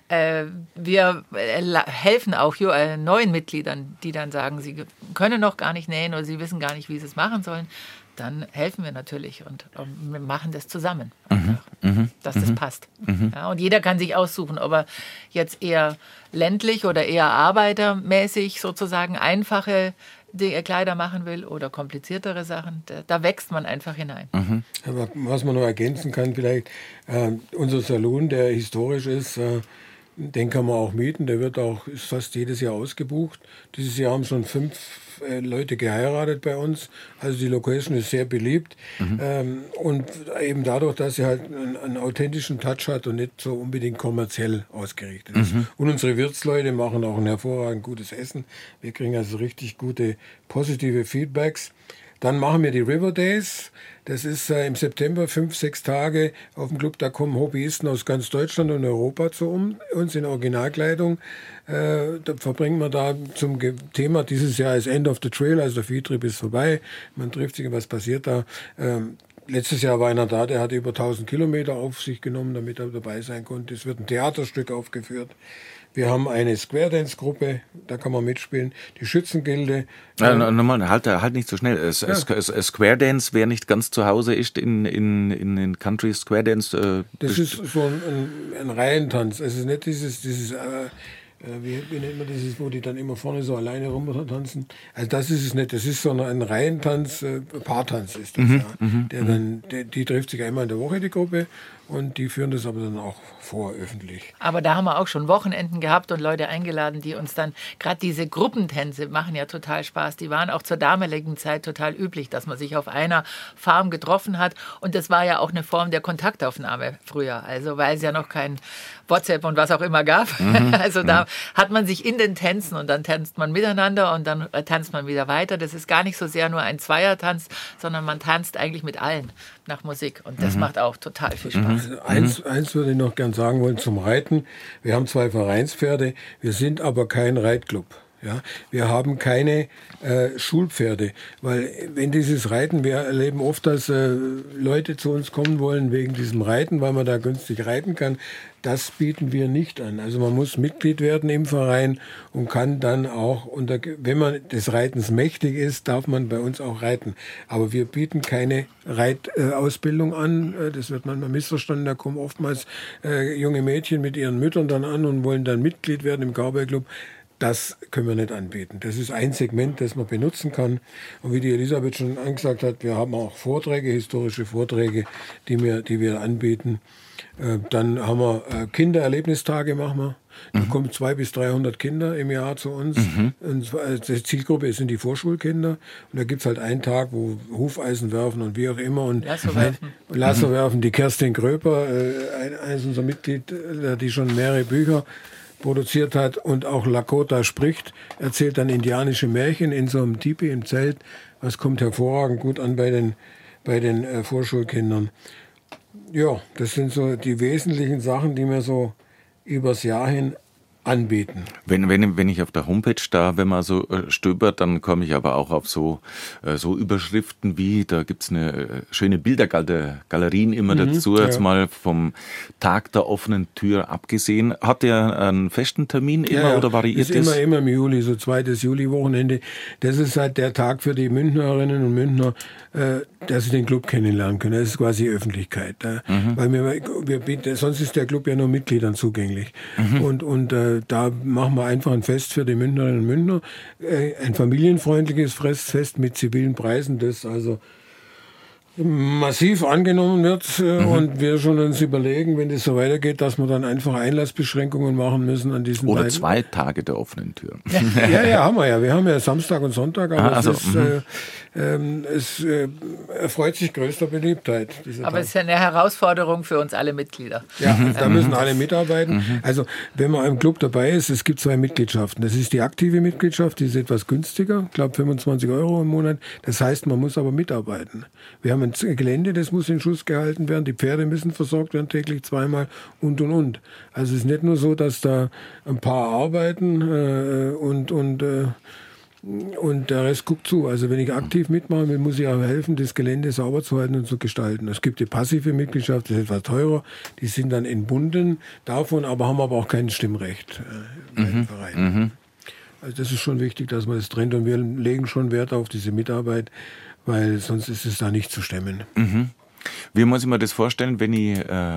wir helfen auch neuen Mitgliedern, die dann sagen, sie können noch gar nicht nähen oder sie wissen gar nicht, wie sie es machen sollen. Dann helfen wir natürlich und wir machen das zusammen, dass das passt. Ja, und jeder kann sich aussuchen, ob er jetzt eher ländlich oder eher arbeitermäßig sozusagen einfache Kleider machen will oder kompliziertere Sachen. Da wächst man einfach hinein. Aber was man noch ergänzen kann, vielleicht unser Salon, der historisch ist, den kann man auch mieten. Der ist fast jedes Jahr ausgebucht. Dieses Jahr haben schon 5 Leute geheiratet bei uns. Also die Location ist sehr beliebt. Und eben dadurch, dass sie halt einen authentischen Touch hat und nicht so unbedingt kommerziell ausgerichtet ist. Und unsere Wirtsleute machen auch ein hervorragend gutes Essen. Wir kriegen also richtig gute, positive Feedbacks. Dann machen wir die River Days. Das ist im September 5-6 Tage auf dem Club. Da kommen Hobbyisten aus ganz Deutschland und Europa zu uns in Originalkleidung. Da verbringen wir da zum Thema, dieses Jahr ist End of the Trail, also der Viehtrieb ist vorbei. Man trifft sich, was passiert da? Letztes Jahr war einer da, der hatte über 1000 Kilometer auf sich genommen, damit er dabei sein konnte. Es wird ein Theaterstück aufgeführt. Wir haben eine Square Dance Gruppe, da kann man mitspielen. Die Schützengilde. Nochmal, halt nicht so schnell. Square Dance, wer nicht ganz zu Hause ist in den Country Square Dance. Das ist so ein Reihentanz. Es ist nicht dieses wie nennt man das, wo die dann immer vorne so alleine rumtanzen. Also das ist es nicht. Das ist so ein Reihentanz, Paartanz ist das. Die trifft sich einmal in der Woche, die Gruppe, und die führen das aber dann auch vor, öffentlich. Aber da haben wir auch schon Wochenenden gehabt und Leute eingeladen, die uns dann, gerade diese Gruppentänze machen ja total Spaß. Die waren auch zur damaligen Zeit total üblich, dass man sich auf einer Farm getroffen hat. Und das war ja auch eine Form der Kontaktaufnahme früher. Also weil es ja noch kein WhatsApp und was auch immer gab. Also da hat man sich in den Tänzen und dann tanzt man miteinander und dann tanzt man wieder weiter. Das ist gar nicht so sehr nur ein Zweiertanz, sondern man tanzt eigentlich mit allen nach Musik. Und das macht auch total viel Spaß. Also eins würde ich noch gern sagen wollen zum Reiten. Wir haben 2 Vereinspferde, wir sind aber kein Reitclub. Ja, wir haben keine Schulpferde, weil wenn dieses Reiten, wir erleben oft, dass Leute zu uns kommen wollen wegen diesem Reiten, weil man da günstig reiten kann. Das bieten wir nicht an. Also man muss Mitglied werden im Verein und kann dann auch, wenn man des Reitens mächtig ist, darf man bei uns auch reiten. Aber wir bieten keine Reitausbildung an. Das wird manchmal missverstanden. Da kommen oftmals junge Mädchen mit ihren Müttern dann an und wollen dann Mitglied werden im Cowboy Club. Das können wir nicht anbieten. Das ist ein Segment, das man benutzen kann. Und wie die Elisabeth schon angesagt hat, wir haben auch Vorträge, historische Vorträge, die wir anbieten. Dann haben wir Kindererlebnistage, machen wir. Da kommen 200 bis 300 Kinder im Jahr zu uns. Und die Zielgruppe sind die Vorschulkinder. Und da gibt es halt einen Tag, wo Hufeisen werfen und wie auch immer. Und Lasso werfen. Die Kerstin Gröper, eines unserer Mitglieder, die schon mehrere Bücher produziert hat und auch Lakota spricht, erzählt dann indianische Märchen in so einem Tipi im Zelt. Das kommt hervorragend gut an bei den Vorschulkindern. Ja, das sind so die wesentlichen Sachen, die wir so übers Jahr hin anbieten. Wenn ich auf der Homepage da, wenn man so stöbert, dann komme ich aber auch auf so Überschriften wie, da gibt's eine schöne Bildergalerien immer dazu, jetzt mal vom Tag der offenen Tür abgesehen. Hat der einen festen Termin immer oder variiert das? Immer im Juli, so 2. Juli-Wochenende. Das ist halt der Tag für die Münchnerinnen und Münchner, dass sie den Club kennenlernen können. Das ist quasi Öffentlichkeit. Weil wir bieten, sonst ist der Club ja nur Mitgliedern zugänglich. Und da machen wir einfach ein Fest für die Münchnerinnen und Münchner. Ein familienfreundliches Fest mit zivilen Preisen, das also massiv angenommen wird und wir schon uns überlegen, wenn das so weitergeht, dass wir dann einfach Einlassbeschränkungen machen müssen an diesen Oder 2 Tage der offenen Tür. Ja, haben wir ja. Wir haben ja Samstag und Sonntag, aber es erfreut sich größter Beliebtheit. Aber es ist ja eine Herausforderung für uns alle Mitglieder. Ja, da müssen alle mitarbeiten. Also wenn man im Club dabei ist, es gibt 2 Mitgliedschaften. Das ist die aktive Mitgliedschaft, die ist etwas günstiger, ich glaube 25 € im Monat. Das heißt, man muss aber mitarbeiten. Wir haben ein Gelände, das muss in Schuss gehalten werden, die Pferde müssen versorgt werden, täglich 2-mal und. Also es ist nicht nur so, dass da ein paar arbeiten und der Rest guckt zu. Also wenn ich aktiv mitmachen will, muss ich auch helfen, das Gelände sauber zu halten und zu gestalten. Es gibt die passive Mitgliedschaft, das ist etwas teurer. Die sind dann entbunden davon, aber haben aber auch kein Stimmrecht im Verein. Also das ist schon wichtig, dass man das trennt. Und wir legen schon Wert auf diese Mitarbeit, weil sonst ist es da nicht zu stemmen. Wie muss ich mir das vorstellen, wenn ich,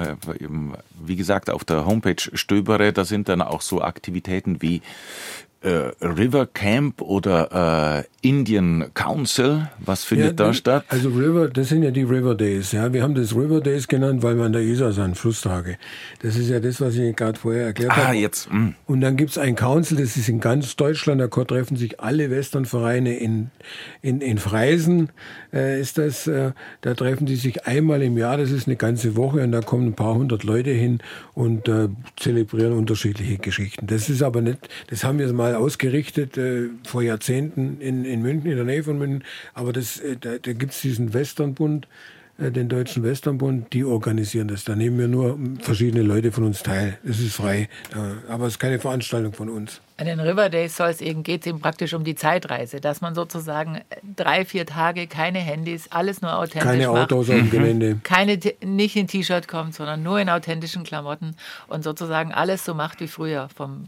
wie gesagt, auf der Homepage stöbere, da sind dann auch so Aktivitäten wie River Camp oder Indian Council, was findet da statt? Also das sind ja die River Days. Ja. Wir haben das River Days genannt, weil wir an der Isar sind, Flusstage. Das ist ja das, was ich gerade vorher erklärt habe. Jetzt. Und dann gibt's ein Council, das ist in ganz Deutschland, da treffen sich alle Westernvereine in Freisen, ist das, da treffen die sich einmal im Jahr, das ist eine ganze Woche und da kommen ein paar hundert Leute hin und zelebrieren unterschiedliche Geschichten. Das ist aber nicht, das haben wir mal ausgerichtet vor Jahrzehnten in München, in der Nähe von München. Aber da gibt's diesen Westernbund, den Deutschen Westernbund, die organisieren das. Da nehmen wir nur verschiedene Leute von uns teil. Es ist frei, aber es ist keine Veranstaltung von uns. An den River Days geht es eben praktisch um die Zeitreise, dass man sozusagen 3-4 Tage keine Handys, alles nur authentisch keine macht. Autos auf dem Gelände. Nicht in T-Shirt kommt, sondern nur in authentischen Klamotten und sozusagen alles so macht wie früher.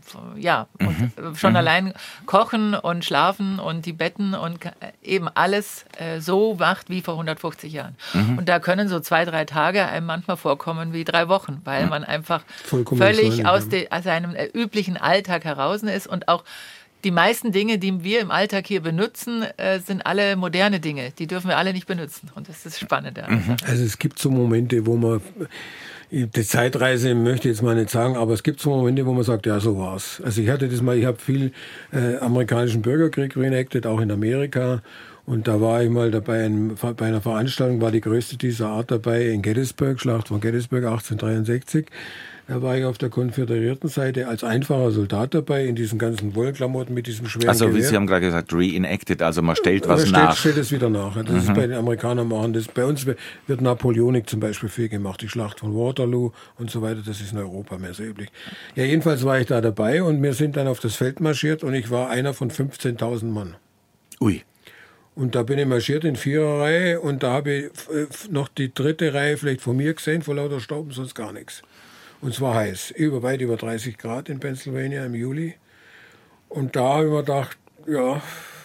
Und schon allein kochen und schlafen und die Betten und eben alles so macht wie vor 150 Jahren. Und da können so 2-3 Tage einem manchmal vorkommen wie 3 Wochen, weil man einfach völlig aus seinem üblichen Alltag heraus ist. Und auch die meisten Dinge, die wir im Alltag hier benutzen, sind alle moderne Dinge. Die dürfen wir alle nicht benutzen. Und das ist spannend. Also es gibt so Momente, wo man, die Zeitreise möchte ich jetzt mal nicht sagen, aber es gibt so Momente, wo man sagt, ja, so war's. Also ich habe viel amerikanischen Bürgerkrieg reenacted, auch in Amerika. Und da war ich mal dabei, bei einer Veranstaltung, war die größte dieser Art dabei in Gettysburg, Schlacht von Gettysburg 1863. Da war ich auf der konföderierten Seite als einfacher Soldat dabei, in diesen ganzen Wollklamotten mit diesem schweren Also wie Gewehr. Sie haben gerade gesagt, reenacted, also man stellt was nach. Stellt es wieder nach. Das ist bei den Amerikanern machen das. Bei uns wird Napoleonik zum Beispiel viel gemacht, die Schlacht von Waterloo und so weiter. Das ist in Europa mehr so üblich. Ja, jedenfalls war ich da dabei und wir sind dann auf das Feld marschiert und ich war einer von 15.000 Mann. Ui. Und da bin ich marschiert in 4er-Reihe und da habe ich noch die 3. Reihe vielleicht von mir gesehen, vor lauter Staub und sonst gar nichts. Und es war heiß, weit über 30 Grad in Pennsylvania im Juli. Und da habe ich mir gedacht, ja,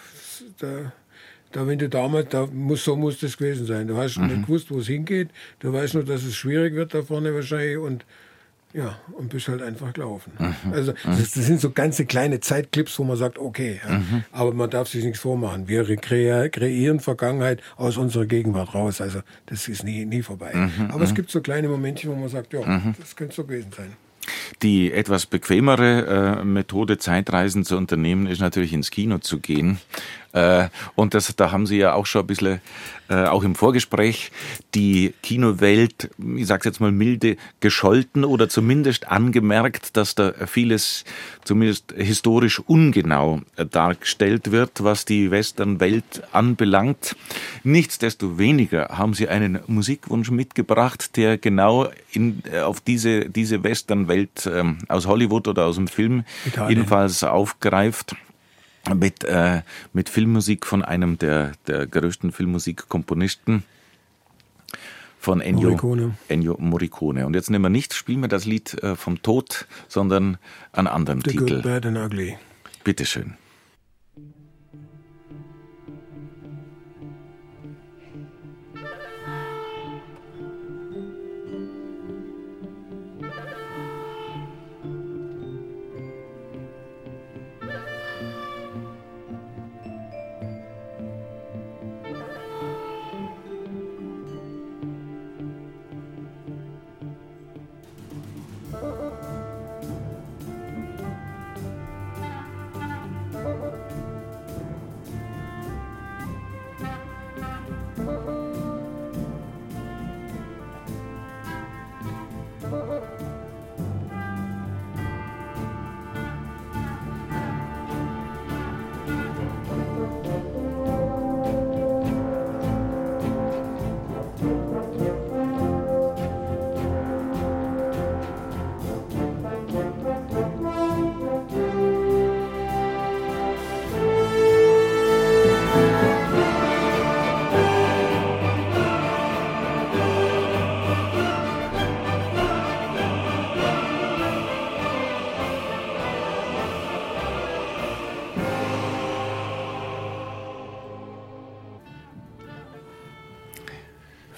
wenn du damals, so muss das gewesen sein. Du hast nicht gewusst, wo es hingeht. Du weißt nur, dass es schwierig wird da vorne wahrscheinlich und bist halt einfach gelaufen. Also das sind so ganze kleine Zeitclips, wo man sagt, okay, aber man darf sich nichts vormachen. Wir kreieren Vergangenheit aus unserer Gegenwart raus. Also das ist nie vorbei. Aber es gibt so kleine Momente, wo man sagt, das könnte so gewesen sein. Die etwas bequemere Methode, Zeitreisen zu unternehmen, ist natürlich ins Kino zu gehen. Und da haben Sie ja auch schon ein bisschen, auch im Vorgespräch, die Kinowelt, ich sag's jetzt mal milde, gescholten oder zumindest angemerkt, dass da vieles zumindest historisch ungenau dargestellt wird, was die Westernwelt anbelangt. Nichtsdestoweniger haben Sie einen Musikwunsch mitgebracht, der genau auf diese Westernwelt aus Hollywood oder aus dem Film jedenfalls aufgreift. Mit Filmmusik von einem der größten Filmmusikkomponisten, von Ennio Morricone. Und jetzt nehmen wir spielen wir das Lied vom Tod, sondern einen anderen Titel. The Good, Bad and Ugly. Bitteschön.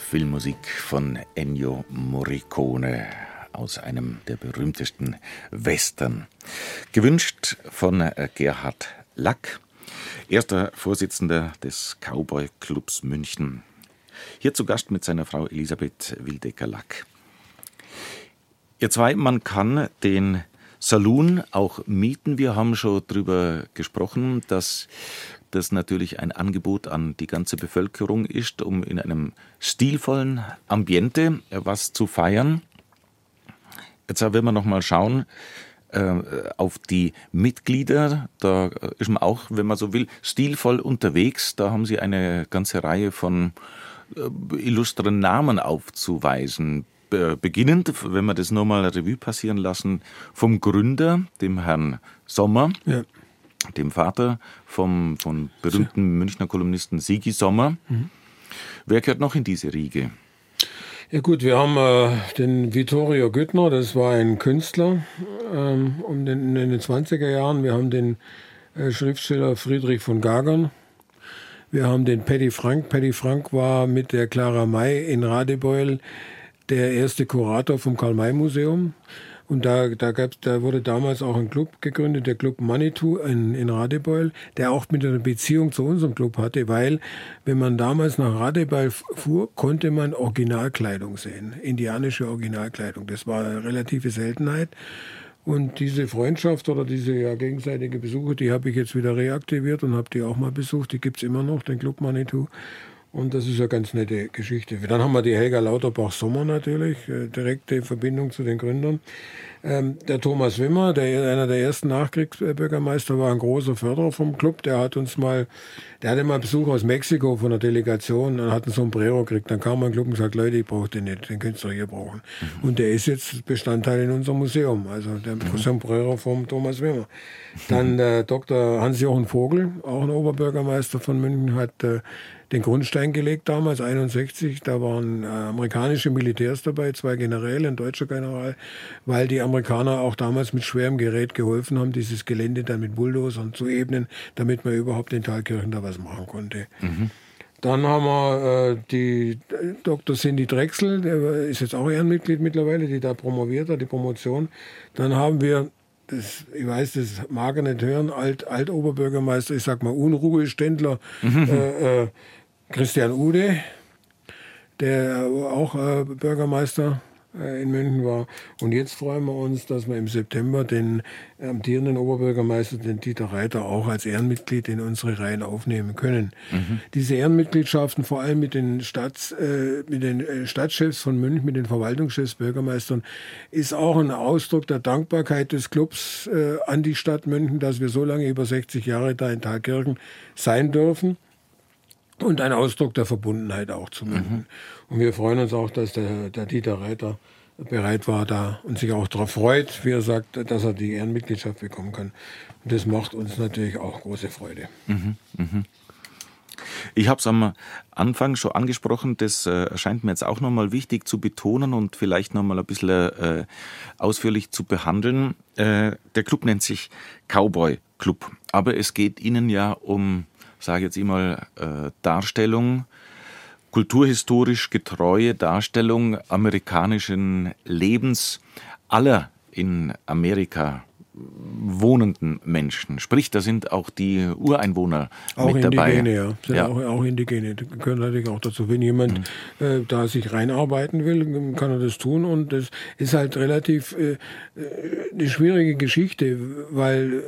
Filmmusik von Ennio Morricone aus einem der berühmtesten Western. Gewünscht von Gerhard Lack, erster Vorsitzender des Cowboy Clubs München. Hier zu Gast mit seiner Frau Elisabeth Wildecker-Lack. Ihr zwei, man kann den Saloon auch mieten. Wir haben schon darüber gesprochen, dass das natürlich ein Angebot an die ganze Bevölkerung ist, um in einem stilvollen Ambiente was zu feiern. Jetzt werden wir noch mal schauen auf die Mitglieder. Da ist man auch, wenn man so will, stilvoll unterwegs. Da haben sie eine ganze Reihe von illustren Namen aufzuweisen. Beginnend, wenn wir das nur mal Revue passieren lassen, vom Gründer, dem Herrn Sommer, ja, dem Vater vom berühmten Münchner Kolumnisten Sigi Sommer. Mhm. Wer gehört noch in diese Riege? Ja gut, wir haben den Vittorio Güttner, das war ein Künstler in den 20er Jahren. Wir haben den Schriftsteller Friedrich von Gagern. Wir haben den Paddy Frank. Paddy Frank war mit der Clara May in Radebeul der erste Kurator vom Karl-May-Museum. Und da wurde damals auch ein Club gegründet, der Club Manitou in Radebeul, der auch mit einer Beziehung zu unserem Club hatte, weil, wenn man damals nach Radebeul fuhr, konnte man Originalkleidung sehen, indianische Originalkleidung. Das war eine relative Seltenheit. Und diese Freundschaft oder diese gegenseitige Besuche, die habe ich jetzt wieder reaktiviert und habe die auch mal besucht. Die gibt es immer noch, den Club Manitou. Und das ist eine ganz nette Geschichte. Dann haben wir die Helga Lauterbach-Sommer natürlich, direkte Verbindung zu den Gründern. Der Thomas Wimmer, einer der ersten Nachkriegsbürgermeister, war ein großer Förderer vom Club. Der hatte mal Besuch aus Mexiko von einer Delegation und hat einen Sombrero gekriegt. Dann kam ein Club und gesagt, Leute, ich brauche den nicht, den könnt ihr hier brauchen. Mhm. Und der ist jetzt Bestandteil in unserem Museum, also der Sombrero vom Thomas Wimmer. Dann Dr. Hans-Jochen Vogel, auch ein Oberbürgermeister von München, hat den Grundstein gelegt damals, 1961. Da waren amerikanische Militärs dabei, 2 Generäle, ein deutscher General, weil die Amerikaner auch damals mit schwerem Gerät geholfen haben, dieses Gelände dann mit Bulldozern zu ebnen, damit man überhaupt in Thalkirchen da was machen konnte. Mhm. Dann haben wir die Dr. Cindy Drechsel, der ist jetzt auch Ehrenmitglied mittlerweile, die da promoviert hat, die Promotion. Dann haben wir, ich weiß, das mag er nicht hören, Altoberbürgermeister, ich sag mal Unruheständler, Christian Ude, der auch Bürgermeister in München war. Und jetzt freuen wir uns, dass wir im September den amtierenden Oberbürgermeister, den Dieter Reiter, auch als Ehrenmitglied in unsere Reihen aufnehmen können. Mhm. Diese Ehrenmitgliedschaften, vor allem mit den Stadtchefs von München, mit den Verwaltungschefs, Bürgermeistern, ist auch ein Ausdruck der Dankbarkeit des Clubs an die Stadt München, dass wir so lange, über 60 Jahre da in Thalkirchen sein dürfen. Und ein Ausdruck der Verbundenheit auch zu München. Mhm. Und wir freuen uns auch, dass der Dieter Reiter bereit war da und sich auch darauf freut, wie er sagt, dass er die Ehrenmitgliedschaft bekommen kann. Und das macht uns natürlich auch große Freude. Mhm. Mhm. Ich habe es am Anfang schon angesprochen, das erscheint mir jetzt auch nochmal wichtig zu betonen und vielleicht nochmal ein bisschen ausführlich zu behandeln. Der Club nennt sich Cowboy Club, aber es geht Ihnen ja um, sage jetzt einmal, Darstellung, kulturhistorisch getreue Darstellung amerikanischen Lebens aller in Amerika wohnenden Menschen. Sprich, da sind auch die Ureinwohner auch mit dabei. Indigene, ja. Sind ja. Auch Indigene, die gehören natürlich auch dazu. Wenn jemand da sich reinarbeiten will, kann er das tun. Und das ist halt relativ eine schwierige Geschichte, weil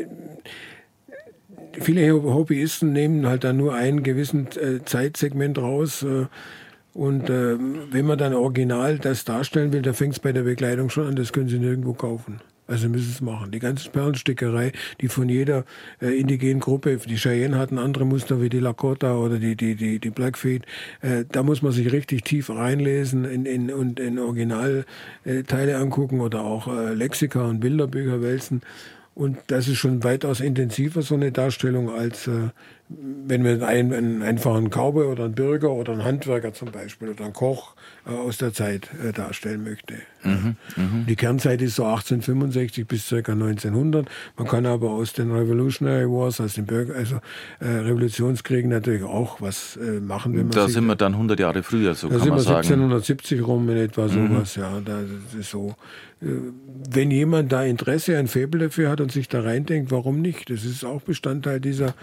viele Hobbyisten nehmen halt dann nur einen gewissen Zeitsegment raus. Und wenn man dann original das darstellen will, da fängt es bei der Bekleidung schon an, das können Sie nirgendwo kaufen. Also müssen es machen. Die ganze Perlenstickerei, die von jeder indigenen Gruppe, die Cheyenne hatten andere Muster wie die Lakota oder die Blackfeet, da muss man sich richtig tief reinlesen und in Originalteile angucken oder auch Lexika und Bilderbücher wälzen. Und das ist schon weitaus intensiver, so eine Darstellung, als wenn wir einen einfachen Cowboy oder einen Bürger oder einen Handwerker zum Beispiel oder einen Koch aus der Zeit darstellen möchte. Die Kernzeit ist so 1865 bis ca. 1900. Man kann aber aus den Revolutionary Wars, aus den Revolutionskriegen natürlich auch was machen. Wenn man da sind wir dann 100 Jahre früher, so da kann man sagen. Da sind wir 1770 rum in etwa sowas. Ja, das ist so. Wenn jemand da Interesse, ein Faible dafür hat und sich da reindenkt, warum nicht? Das ist auch Bestandteil dieser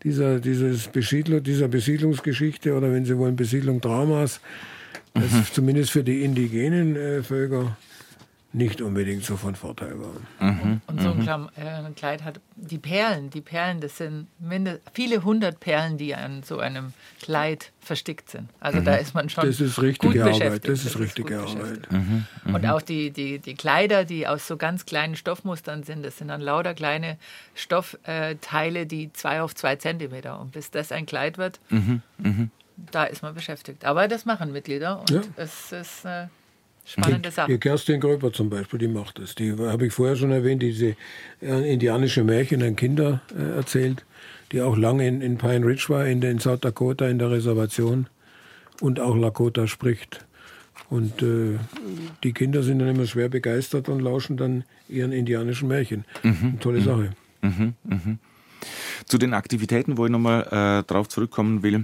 Besiedlungsgeschichte oder wenn Sie wollen, Besiedlung Dramas. Das ist zumindest für die indigenen Völker nicht unbedingt so von Vorteil war. Und so ein Kleid hat die Perlen, das sind viele hundert Perlen, die an so einem Kleid verstickt sind. Also da ist man schon das ist richtige Arbeit. Das ist richtige Arbeit. Und auch die Kleider, die aus so ganz kleinen Stoffmustern sind, das sind dann lauter kleine Stoffteile, die 2 auf 2 Zentimeter. Und bis das ein Kleid wird, da ist man beschäftigt. Aber das machen Mitglieder und es ist spannende Sache. Die Kerstin Gröber zum Beispiel, die macht das. Die habe ich vorher schon erwähnt, diese indianische Märchen an Kinder erzählt, die auch lange in Pine Ridge war, in South Dakota, in der Reservation und auch Lakota spricht. Und die Kinder sind dann immer schwer begeistert und lauschen dann ihren indianischen Märchen. Tolle Sache. Zu den Aktivitäten, wo ich nochmal drauf zurückkommen will.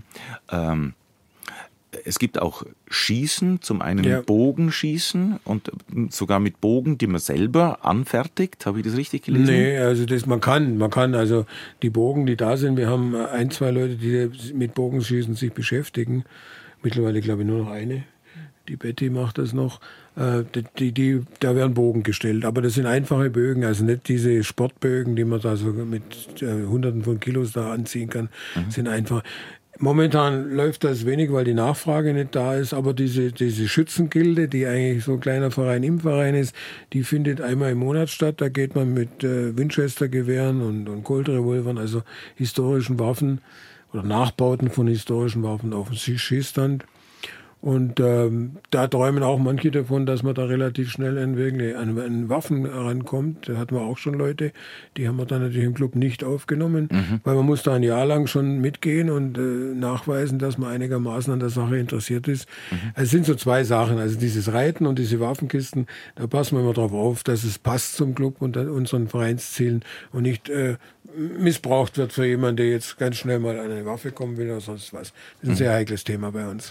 Es gibt auch Schießen, zum einen Bogenschießen und sogar mit Bogen, die man selber anfertigt. Habe ich das richtig gelesen? Nee, also man kann, also die Bogen, die da sind, wir haben 1, 2 Leute, die mit Bogenschießen sich beschäftigen. Mittlerweile glaube ich nur noch eine. Die Betty macht das noch. Da werden Bogen gestellt. Aber das sind einfache Bögen, also nicht diese Sportbögen, die man da so mit Hunderten von Kilos da anziehen kann. Sind einfach. Momentan läuft das wenig, weil die Nachfrage nicht da ist, aber diese Schützengilde, die eigentlich so ein kleiner Verein im Verein ist, die findet einmal im Monat statt. Da geht man mit Winchester-Gewehren und Colt-Revolvern, also historischen Waffen oder Nachbauten von historischen Waffen auf den Schießstand. Und da träumen auch manche davon, dass man da relativ schnell an Waffen rankommt. Da hatten wir auch schon Leute, die haben wir dann natürlich im Club nicht aufgenommen, weil man muss da ein Jahr lang schon mitgehen und nachweisen, dass man einigermaßen an der Sache interessiert ist. Es sind so 2 Sachen, also dieses Reiten und diese Waffenkisten, da passen wir immer drauf auf, dass es passt zum Club und unseren Vereinszielen und nicht missbraucht wird für jemanden, der jetzt ganz schnell mal an eine Waffe kommen will oder sonst was. Das ist ein sehr heikles Thema bei uns.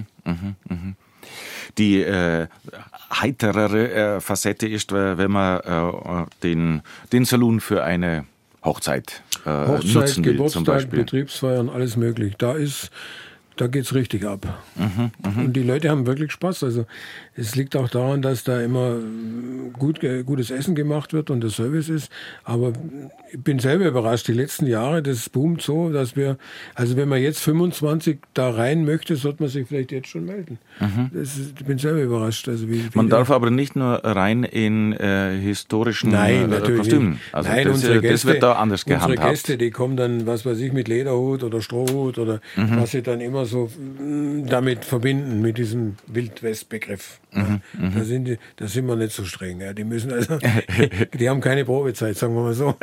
Die heiterere Facette ist, wenn man den Saloon für eine Hochzeit nutzen will, Geburtstag, zum Beispiel. Betriebsfeiern, alles möglich. Da geht's richtig ab. Und die Leute haben wirklich Spaß. Also es liegt auch daran, dass da immer gutes Essen gemacht wird und der Service ist. Aber ich bin selber überrascht. Die letzten Jahre, das boomt so, dass also wenn man jetzt 25 da rein möchte, sollte man sich vielleicht jetzt schon melden. Ich bin selber überrascht. Also man darf aber nicht nur rein in historischen Kostümen. Also Nein, unsere Gäste, das wird da anders gehandhabt. Unsere Gäste, die kommen dann, was weiß ich, mit Lederhut oder Strohhut oder was sie dann immer so damit verbinden, mit diesem Wildwest-Begriff. Da sind wir nicht so streng. Ja. Die müssen also, die haben keine Probezeit, sagen wir mal so.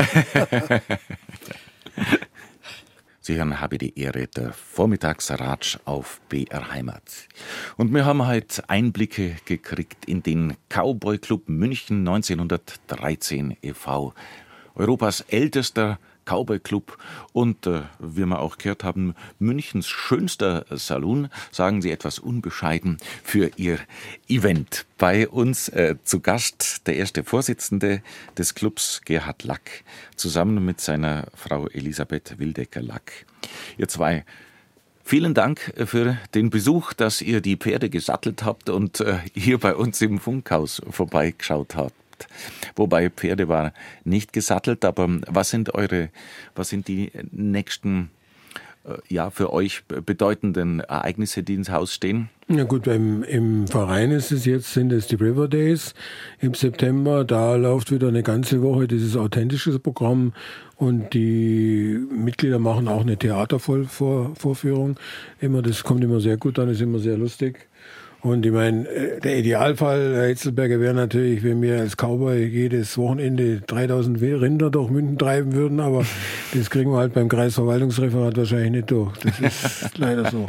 Sie hören Habe die Ehre, der Vormittagsratsch auf BR Heimat. Und wir haben heute Einblicke gekriegt in den Cowboy Club München 1913 e.V., Europas ältester Cowboy Club und, wie wir auch gehört haben, Münchens schönster Saloon, sagen Sie etwas unbescheiden, für Ihr Event. Bei uns zu Gast der erste Vorsitzende des Clubs, Gerhard Lack, zusammen mit seiner Frau Elisabeth Wildecker-Lack. Ihr zwei, vielen Dank für den Besuch, dass ihr die Pferde gesattelt habt und hier bei uns im Funkhaus vorbeigeschaut habt. Wobei Pferde war nicht gesattelt, aber was sind die nächsten für euch bedeutenden Ereignisse, die ins Haus stehen? Ja gut, im Verein sind es die River Days im September. Da läuft wieder eine ganze Woche dieses authentische Programm und die Mitglieder machen auch eine Theatervorführung. Das kommt immer sehr gut an, ist immer sehr lustig. Und ich meine, der Idealfall, Herr Hitzelberger, wäre natürlich, wenn wir als Cowboy jedes Wochenende 3000 Rinder durch München treiben würden, aber das kriegen wir halt beim Kreisverwaltungsreferat wahrscheinlich nicht durch. Das ist leider so.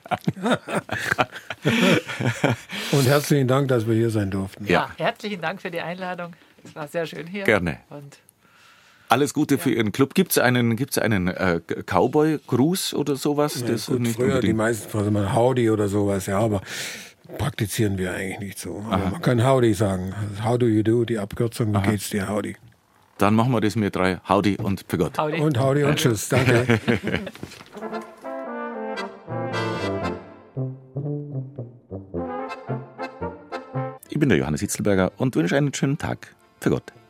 Und herzlichen Dank, dass wir hier sein durften. Ja, herzlichen Dank für die Einladung. Es war sehr schön hier. Gerne. Und Alles Gute für Ihren Club. Gibt's einen Cowboy-Gruß oder sowas? Ja, Das gut, nicht früher die unbedingt. meisten fragen mal Howdy oder sowas, ja, aber praktizieren wir eigentlich nicht so. Aber man kann Howdy sagen. How do you do, die Abkürzung, wie geht's dir, Howdy. Dann machen wir das mit 3. Howdy und für Gott. Howdy. Und Howdy und Tschüss, danke. Ich bin der Johannes Hitzelberger und wünsche einen schönen Tag. Für Gott.